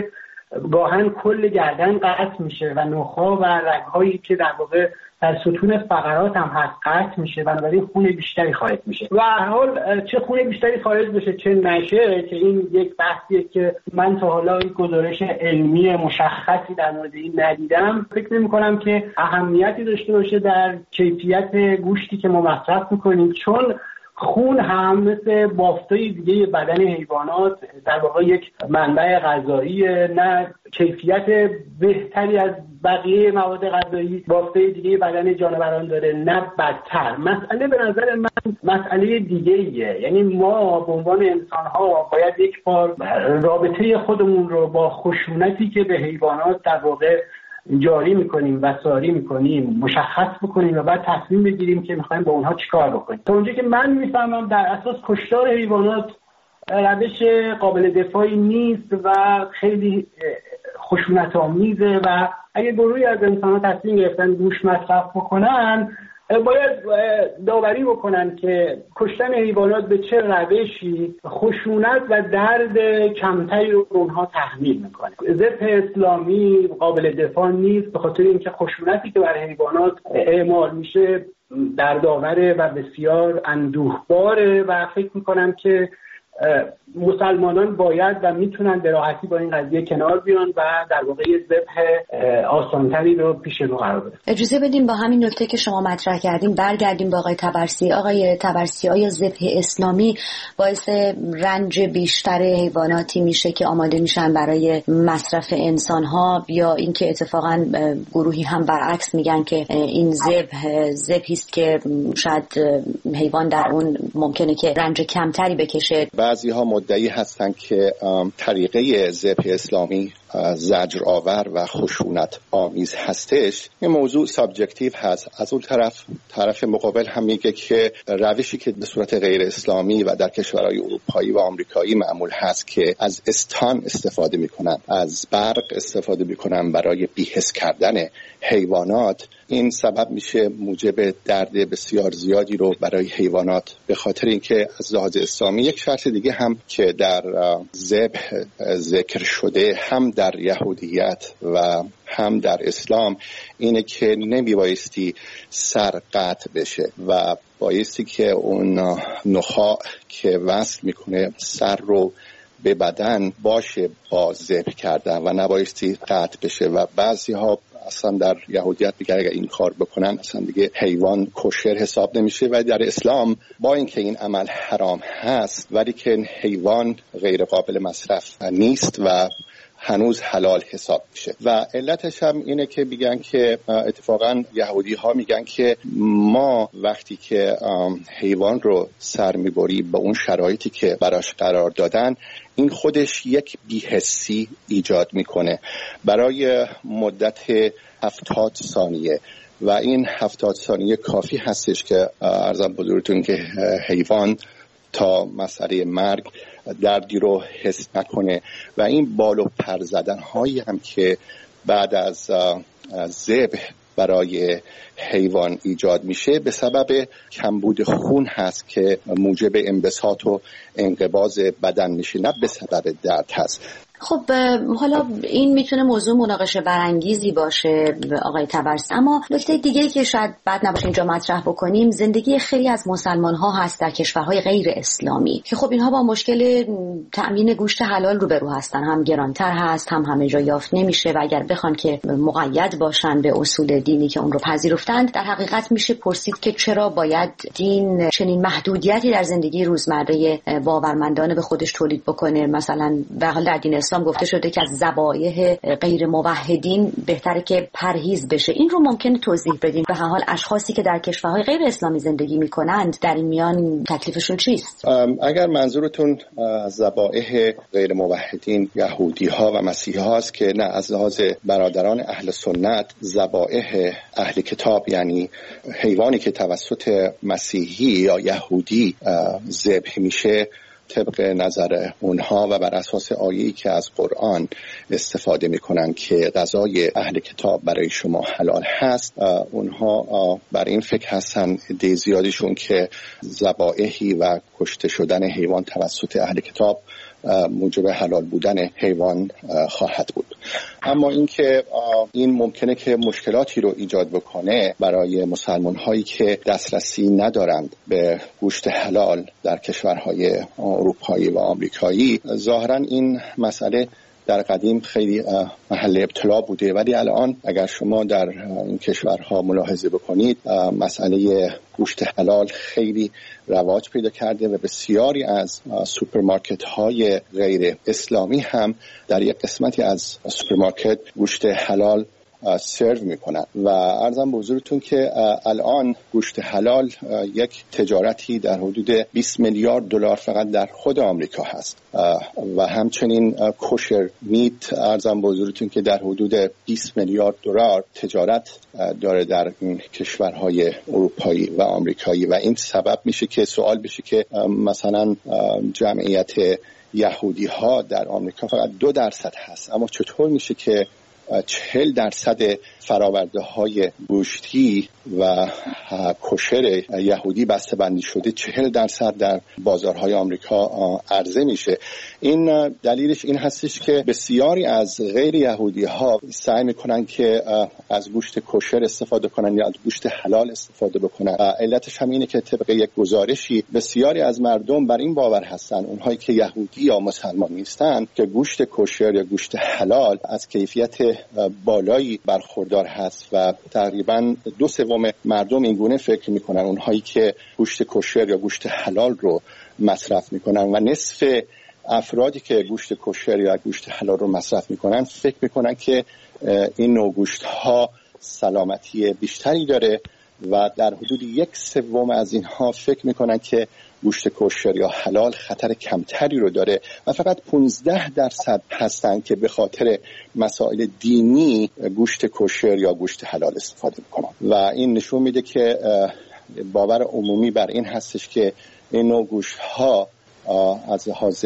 گاهن کل گردن قطع میشه و نخا و رگ‌هایی که در واقع در ستون فقرات هم هست قطع میشه، بنابراین خون بیشتری خارج میشه. و هر حال چه خون بیشتری خارج بشه چه نشه، که این یک بحثیه که من تا حالا این گزارش علمی مشخصی در مورد این ندیدم. فکر نمی‌کنم که اهمیتی داشته باشه در کیفیت گوشتی که ما مصرف میکنیم، چون خون هم مثل بافتای دیگه بدن حیوانات در واقع یک منبع غذایی، نه کیفیت بهتری از بقیه مواد غذایی بافتای دیگه بدن جانوران داره نه بدتر. مسئله به نظر من مسئله دیگه ایه، یعنی ما به عنوان انسان ها باید یک بار رابطه خودمون رو با خشونتی که به حیوانات در واقع جاری میکنیم و ساری میکنیم مشخص بکنیم و بعد تصمیم بگیریم که میخوایم با اونها چیکار بکنیم. تا اونجایی که من میفهمم در اساس کشتار حیوانات روش قابل دفاعی نیست و خیلی خشونت آمیزه و اگه گروهی از انسان‌ها تصمیم گرفتن گوشت مصرف بکنن باید داوری بکنن که کشتن حیوانات به چه روشی خشونت و درد کمتری رو اونها تحمیل میکنه. ذبح اسلامی قابل دفاع نیست به خاطر اینکه خشونتی که بر حیوانات اعمال میشه دردآوره و بسیار اندوهباره و فکر میکنم که مسلمانان باید و میتونن به راحتی با این قضیه کنار بیان و در واقع ذبح آسانتری رو پیش رو قرار بدن. اجازه بدیم با همین نکته که شما مطرح کردیم برگردیم با آقای تبرسی. آقای تبرسی، آیا ذبح اسلامی باعث رنج بیشتر حیواناتی میشه که آماده میشن برای مصرف انسان‌ها، یا اینکه اتفاقا گروهی هم برعکس میگن که این ذبحی است که شاید حیوان در اون ممکنه که رنج کمتری بکشه؟ بعضی‌ها مدعی هستند که طریقه ذبح اسلامی زجر آور و خشونت آمیز هستش. این موضوع سابجکتیو هست. از اون طرف مقابل هم میگه که روشی که به صورت غیر اسلامی و در کشورهای اروپایی و آمریکایی معمول هست که از استان استفاده میکنن، از برق استفاده میکنن برای بی‌حس کردن حیوانات، این سبب میشه موجب درد بسیار زیادی رو برای حیوانات، به خاطر اینکه از لحاظ اسلامی یک شرط دیگه هم که در ذبح ذکر شده هم در یهودیت و هم در اسلام اینه که نمیبایستی سر قطع بشه و بایستی که اون نخاع که وصل میکنه سر رو به بدن باشه با ذبح کردن و نبایستی قطع بشه. و بعضی ها اصلا در یهودیت میگن اگر این کار بکنن اصلا دیگه حیوان کوشر حساب نمیشه. و در اسلام با اینکه این عمل حرام هست ولی که حیوان غیر قابل مصرف نیست و هنوز حلال حساب میشه. و علتش هم اینه که میگن که اتفاقا یهودی ها میگن که ما وقتی که حیوان رو سر میبریم به اون شرایطی که براش قرار دادن، این خودش یک بی‌حسی ایجاد میکنه برای مدت 70 ثانیه و این 70 ثانیه کافی هستش که عرضم بزرگتون که حیوان تا مسئله مرگ دردی رو حس نکنه. و این بال و پر زدن هایی هم که بعد از ذبح برای حیوان ایجاد میشه به سبب کمبود خون هست که موجب انبساط و انقباض بدن میشه، نه به سبب درد هست. خب حالا این میتونه موضوع مناقشه برانگیزی باشه آقای تبرسی، اما نکته دیگه‌ای که شاید بد نباشه اینجا مطرح بکنیم، زندگی خیلی از مسلمان ها هست در کشورهای غیر اسلامی که خب اینها با مشکل تأمین گوشت حلال روبرو هستن، هم گرانتر هست هم همه جا یافت نمیشه و اگر بخوان که مقید باشن به اصول دینی که اون رو پذیرفتند، در حقیقت میشه پرسید که چرا باید دین چنین محدودیتی در زندگی روزمره باورمندانه به خودش تولید بکنه. مثلا به حال در دین اسلام گفته شده که از ذبایح غیر موحدین بهتره که پرهیز بشه. این رو ممکنه توضیح بدین؟ به هر حال اشخاصی که در کشورهای غیر اسلامی زندگی میکنند در این میان تکلیفشون چیست؟ اگر منظورتون ذبایح غیر موحدین یهودی ها و مسیحی هاست که نه، از لحاظ برادران اهل سنت ذبایح اهل کتاب یعنی حیوانی که توسط مسیحی یا یهودی ذبح میشه طبق نظر اونها و بر اساس آیه‌ای که از قرآن استفاده میکنن که غذای اهل کتاب برای شما حلال هست، اونها بر این فکر هستن عده زیادیشون که ذبایحی و کشته شدن حیوان توسط اهل کتاب موجب حلال بودن حیوان خواهد بود. اما اینکه این ممکنه که مشکلاتی رو ایجاد بکنه برای مسلمان هایی که دسترسی ندارند به گوشت حلال در کشورهای اروپایی و آمریکایی، ظاهرا این مسئله در قدیم خیلی محل ابتلا بوده، ولی الان اگر شما در این کشورها ملاحظه بکنید مسئله گوشت حلال خیلی رواج پیدا کرده و بسیاری از سوپرمارکت های غیر اسلامی هم در یک قسمتی از سوپرمارکت گوشت حلال سرو میکنن و عرضم به حضورتون که الان گوشت حلال یک تجارتی در حدود 20 میلیارد دلار فقط در خود آمریکا هست و همچنین کوشر میت عرضم به حضورتون که در حدود 20 میلیارد دلار تجارت داره در این کشورهای اروپایی و آمریکایی و این سبب میشه که سوال بشه که مثلا جمعیت یهودی ها در آمریکا فقط 2% هست، اما چطور میشه که 40% فراورده های گوشتی و کوشر یهودی بسته بندی شده 40% در بازارهای آمریکا عرضه میشه؟ این دلیلش این هستش که بسیاری از غیر یهودی ها سعی میکنن که از گوشت کوشر استفاده کنن یا از گوشت حلال استفاده بکنن. علتش هم اینه که طبق یک گزارشی بسیاری از مردم بر این باور هستن، اونهایی که یهودی یا مسلمان نیستن، که گوشت کوشر یا گوشت حلال از کیفیت بالایی برخوردار هست و تقریبا 2/3 مردم این گونه فکر میکنن، اونهایی که گوشت کوشر یا گوشت حلال رو مصرف میکنن، و نصف افرادی که گوشت کوشر یا گوشت حلال رو مصرف میکنن فکر میکنن که این نوع گوشت ها سلامتی بیشتری داره و در حدود 1/3 از اینها فکر میکنن که گوشت کوشر یا حلال خطر کمتری رو داره و فقط 15% هستن که به خاطر مسائل دینی گوشت کوشر یا گوشت حلال استفاده میکنن و این نشون میده که باور عمومی بر این هستش که این نوع گوشت ها از لحاظ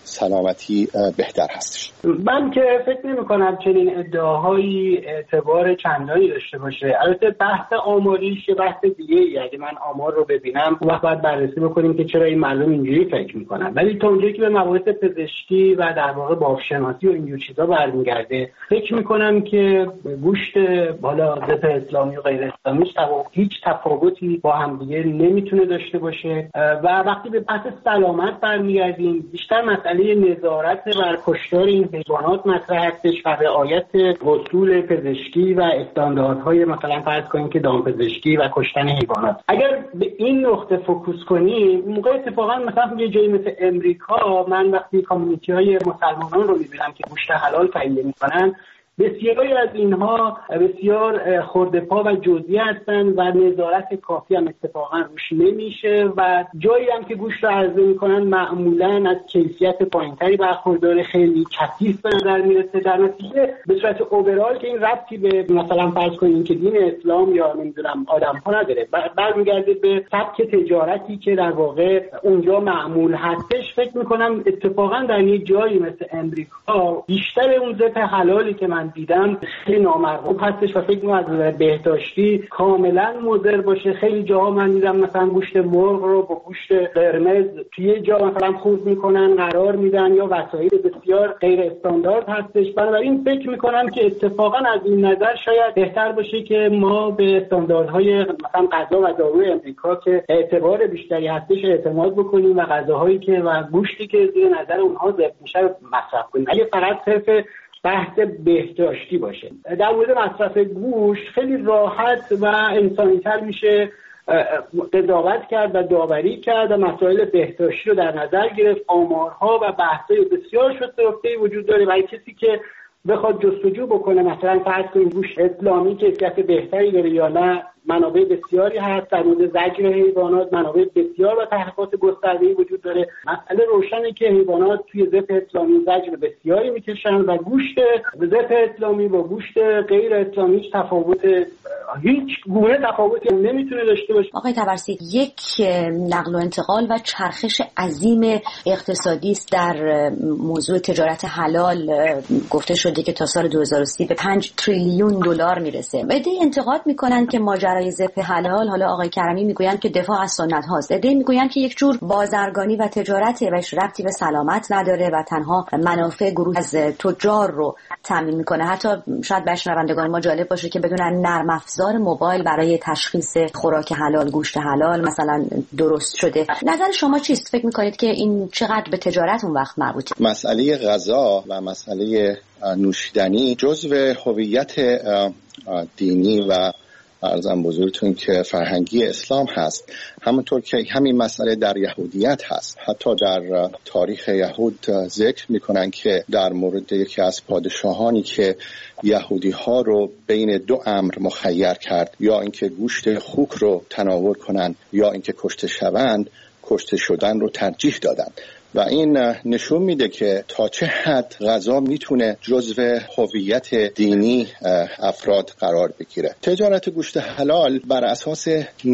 سلامتی بهتر هستش. من که فکر نمی کنم چنین ادعاهایی اعتبار چندانی داشته باشه. البته بحث آماریش یه بحث دیگه ای، اگه من آمار رو ببینم وقت باید بررسی بکنیم که چرا این مردم اینجوری فکر میکنن، ولی تا اونجایی که به مباحث پزشکی و در واقع باغشناسی و اینجور چیزا برمیگرده فکر میکنم که گوشت بالا ضد اسلامی و غیر اسلامی هیچ تفاوتی با هم دیگه نمیتونه داشته باشه و وقتی به بحث سلامت برمیگردیم بیشتر مسئله نظارت بر کشتار این حیوانات مطرح هستش و رعایت اصول پزشکی و استانداردهای مثلا فرض کنیم که دامپزشکی و کشتن حیوانات. اگر به این نقطه فوکوس کنیم موقع اتفاقا مثلا یه جایی مثل امریکا، من وقتی کامیونیتی های مسلمانان رو میبینم که گوشت حلال تهیه میکنن، بسیاری از اینها بسیار خرده‌پا و جزئی هستند و نظارت کافی هم اتفاقا روش نمیشه و جایی هم که گوشت رو عرضه میکنن معمولا از کیفیت پایینتری برخوردار، خیلی کثیف به نظر میرسه. در نتیجه به صورت اوورال که این ربطی به مثلا فرض کنیم که دین اسلام یا نمیدونم آدم ها نداره، برمیگرده به سبک تجارتی که در واقع اونجا معمول هستش. فکر میکنم اتفاقا در یه جایی مثل امریکا بیشتر اون ذبح حلالی که من دیدم خیلی نامرغوب هستش و فکر می‌کنم از نظر بهداشتی کاملا مضر باشه. خیلی جاها من دیدم مثلا گوشت مرغ رو با گوشت قرمز توی جا مثلا خورد میکنن، قرار میدن یا وسایل بسیار غیر استاندارد هستش. بنابراین فکر میکنم که اتفاقا از این نظر شاید بهتر باشه که ما به استانداردهای مثلا غذا و داروی امریکا که اعتبار بیشتری هستش اعتماد بکنیم و غذاهایی که و گوشتی که زیر نظر اونها ذبح میشه رو مصرف کنیم. اگه فقط صرف بحث بهداشتی باشه. در مورد مصرف گوشت خیلی راحت و انسانی‌تر میشه قضاوت کرد و داوری کرد و مسائل بهداشتی رو در نظر گرفت. آمارها و بحث‌های بسیار شسته‌رفته‌ای وجود داره. برای کسی که بخواد جستجو بکنه مثلا فرض کنیم گوشت اسلامی کیفیت بهتری داره یا نه، منابع بسیاری هست در مورد زجر حیوانات، منابع بسیار و تحقیقات گسترده‌ای وجود داره. مسئله روشنه که حیوانات توی ذبح اسلامی زجر بسیاری میکشن و گوشت ذبح اسلامی با گوشت غیر اسلامی هیچ گونه تفاوتی نمیتونه داشته باشه. آقای طبرسی، یک نقل و انتقال و چرخش عظیم اقتصادی است در موضوع تجارت حلال. گفته شده که تا سال 2030 به 5 تریلیون دلار میرسه. عده‌ای انتقاد میکنن که ماجرا برای ذبح حلال، حالا آقای کرمی میگویند که دفاع از سنت هاست، عده‌ای میگویند که یک جور بازرگانی و تجارته و ربطی به سلامت نداره و تنها منافع گروه از تجار رو تامین میکنه. حتی شاید برای شنوندگان ما جالب باشه که بدونن نرم افزار موبایل برای تشخیص خوراک حلال، گوشت حلال مثلا درست شده. نظر شما چیست؟ فکر میکنید که این چقدر به تجارت اون وقت مربوطه؟ مسئله غذا و مسئله نوشیدنی جزو هویت دینی و عرضم بزرگتون که فرهنگی اسلام هست، همونطور که همین مسئله در یهودیت هست. حتی در تاریخ یهود ذکر میکنن که در مورد یکی از پادشاهانی که یهودی ها رو بین دو امر مخیر کرد، یا اینکه گوشت خوک رو تناول کنن یا اینکه کشته شوند، کشته شدن رو ترجیح دادن. و این نشون میده که تا چه حد غذا میتونه جزو هویت دینی افراد قرار بگیره. تجارت گوشت حلال بر اساس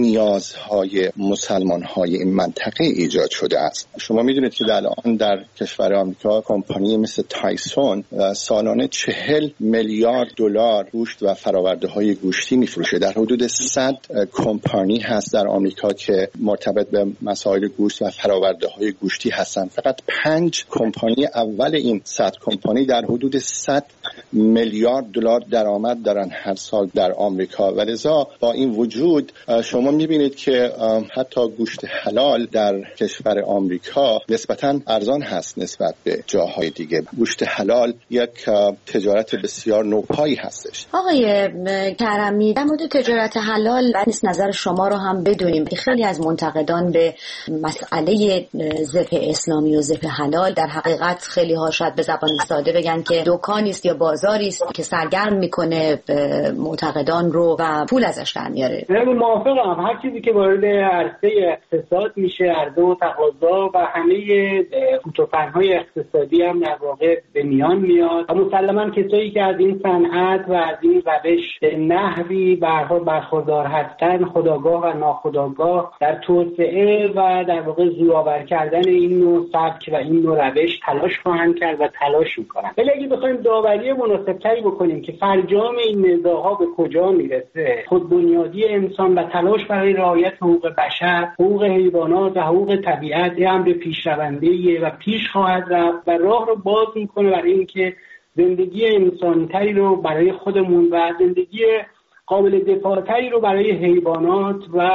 نیازهای مسلمانهای این منطقه ایجاد شده است. شما میدونید که الان در کشور آمریکا کمپانی مثل تایسون سالانه 40 میلیارد دلار گوشت و فرآورده‌های گوشتی میفروشه. در حدود 100 کمپانی هست در آمریکا که مرتبط به مسائل گوشت و فرآورده‌های گوشتی هستن. فقط 5 کمپانی اول این 100 کمپانی در حدود 100 میلیارد دلار درآمد دارن هر سال در آمریکا. و لذا با این وجود شما میبینید که حتی گوشت حلال در کشور آمریکا نسبتاً ارزان هست نسبت به جاهای دیگه. گوشت حلال یک تجارت بسیار نوپایی هستش. آقای کرمی، در مورد تجارت حلال بعد نیست نظر شما رو هم بدونیم که خیلی از منتقدان به مسئله ذبح اسلامی و ذبح حلال در حقیقت خیلی ها شاید به زبان ساده بگن که دکانی است یا بازاری است که سرگرم میکنه معتقدان رو و پول ازش در میاره. من موافقم. هر چیزی که وارد عرصه اقتصاد میشه، عرضه و تقاضا و همه فوتوفن‌های اقتصادی هم در واقع به میان میاد و مسلماً کسایی که از این صنعت و از این روش به نحوی برخوردار هستن، خودآگاه و ناخودآگاه در توسعه و در واقع زورآور کردن این نوع سبک و این نوع روش تلاش خواهند کرد و تلاش میکنن. ولی اگه بخوایم داوری مناسبتری بکنیم که فرجام این نزاع‌ها به کجا میرسه، خود بنیادی انسان و تلاش برای رعایت حقوق بشر، حقوق حیوانات و حقوق طبیعت امر پیشرونده‌ایه و پیش خواهد رفت و راه رو باز میکنه برای اینکه زندگی انسان‌تری رو برای خودمون و زندگی قابل دفاع‌تری رو برای حیوانات و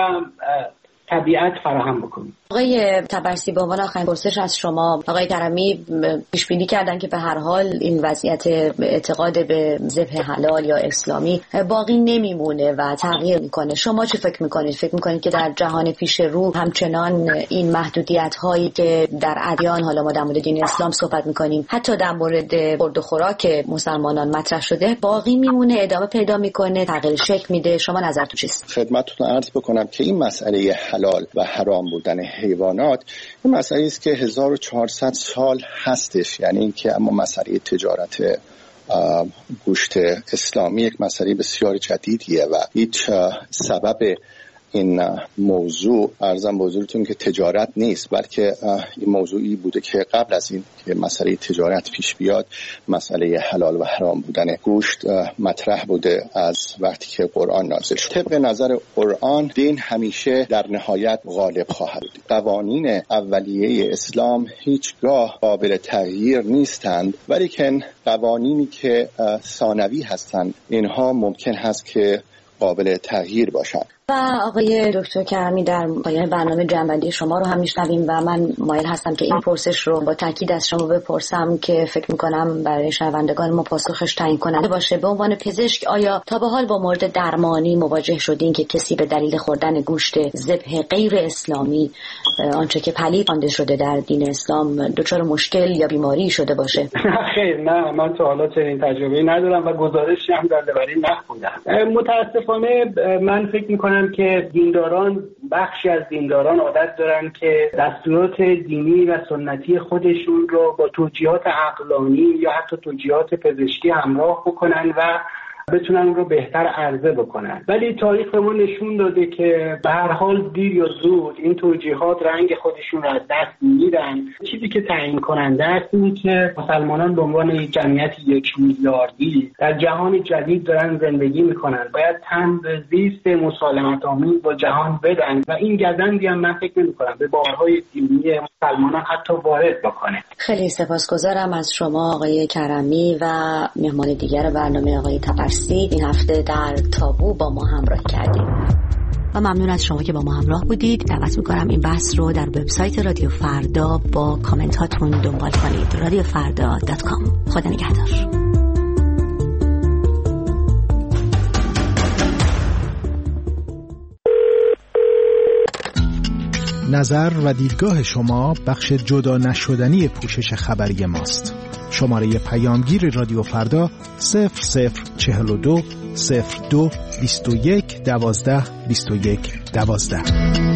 طبیعت فراهم بکنیم. آقای تبرسی، به عنوان آخرین پرسش از شما، آقای کرمی پیش بینی کردن که به هر حال این وضعیت اعتقاد به ذبح حلال یا اسلامی باقی نمیمونه و تغییر میکنه. شما چی فکر میکنید؟ فکر میکنید که در جهان پیش رو همچنان این محدودیت هایی که در ادیان، حالا ما در مورد دین اسلام صحبت میکنیم، حتی در مورد خورد و خوراک مسلمانان مطرح شده، باقی میمونه، ادامه پیدا میکنه، تغییر شکل میده؟ شما نظرتون چیست؟ خدمتتون عرض بکنم که این مسئله حلال و حرام بودن حیوانات این مسئله است که 1400 سال هستش. یعنی اینکه اما مسئله تجارت گوشت اسلامی یک مسئله بسیار جدیدیه و هیچ سبب این موضوع عرضم بزرگتون که تجارت نیست، بلکه این موضوعی بوده که قبل از این که مسئله تجارت پیش بیاد، مسئله حلال و حرام بودن گوشت مطرح بوده از وقتی که قرآن نازل شد. طبق نظر قرآن دین همیشه در نهایت غالب خواهد بود. قوانین اولیه اسلام هیچگاه قابل تغییر نیستند، ولیکن قوانینی که ثانوی هستند اینها ممکن هست که قابل تغییر باشند. و آقای دکتر کرمی، در پایان برنامه جنبندی شما رو هم میشنویم و من مایل هستم که این پرسش رو با تاکید از شما بپرسم که فکر میکنم برای شنوندگان ما پاسخش تعیین کننده باشه. به عنوان پزشک، آیا تا به حال با مورد درمانی مواجه شدین که کسی به دلیل خوردن گوشت ذبح غیر اسلامی، آنچه که پلید خوانده شده در دین اسلام، دچار مشکل یا بیماری شده باشه؟ خیر، نه، من تا حالا چنین تجربه‌ای ندارم و گزارشی هم درباره نخوندم. متاسفانه من فکر میکنم که دینداران، بخشی از دینداران عادت دارن که دستورات دینی و سنتی خودشون رو با توجیهات عقلانی یا حتی توجیهات پزشکی همراه بکنن و بتونن اون رو بهتر عرضه بکنن. ولی تاریخ به ما نشون داده که به هر حال دیر یا زود این توجیهات رنگ خودشون رو از دست میدن. چیزی که تعیین کننده است اینه که مسلمانان به عنوان یک جمعیت 1 میلیاردی در جهان جدید دارن زندگی میکنن، باید طنز زیست مسالمت‌آمیز با جهان بدن و این گزندی هم من فکر نمی‌کنم به باورهای دینی مسلمانان حتی وارد بکنه. خیلی سپاسگزارم از شما آقای کرمی و مهمان دیگر برنامه آقای تبرسی این هفته در تابو با ما همراه کردیم و ممنون از شما که با ما همراه بودید. دعوت می‌کنم این بحث رو در وبسایت رادیو فردا با کامنت هاتون دنبال کنید. radiofarda.com. خدا نگهدار. نظر و دیدگاه شما بخش جدا نشدنی پوشش خبری ماست. شماره پیامگیر رادیو فردا 0042 02 21 12 21 12.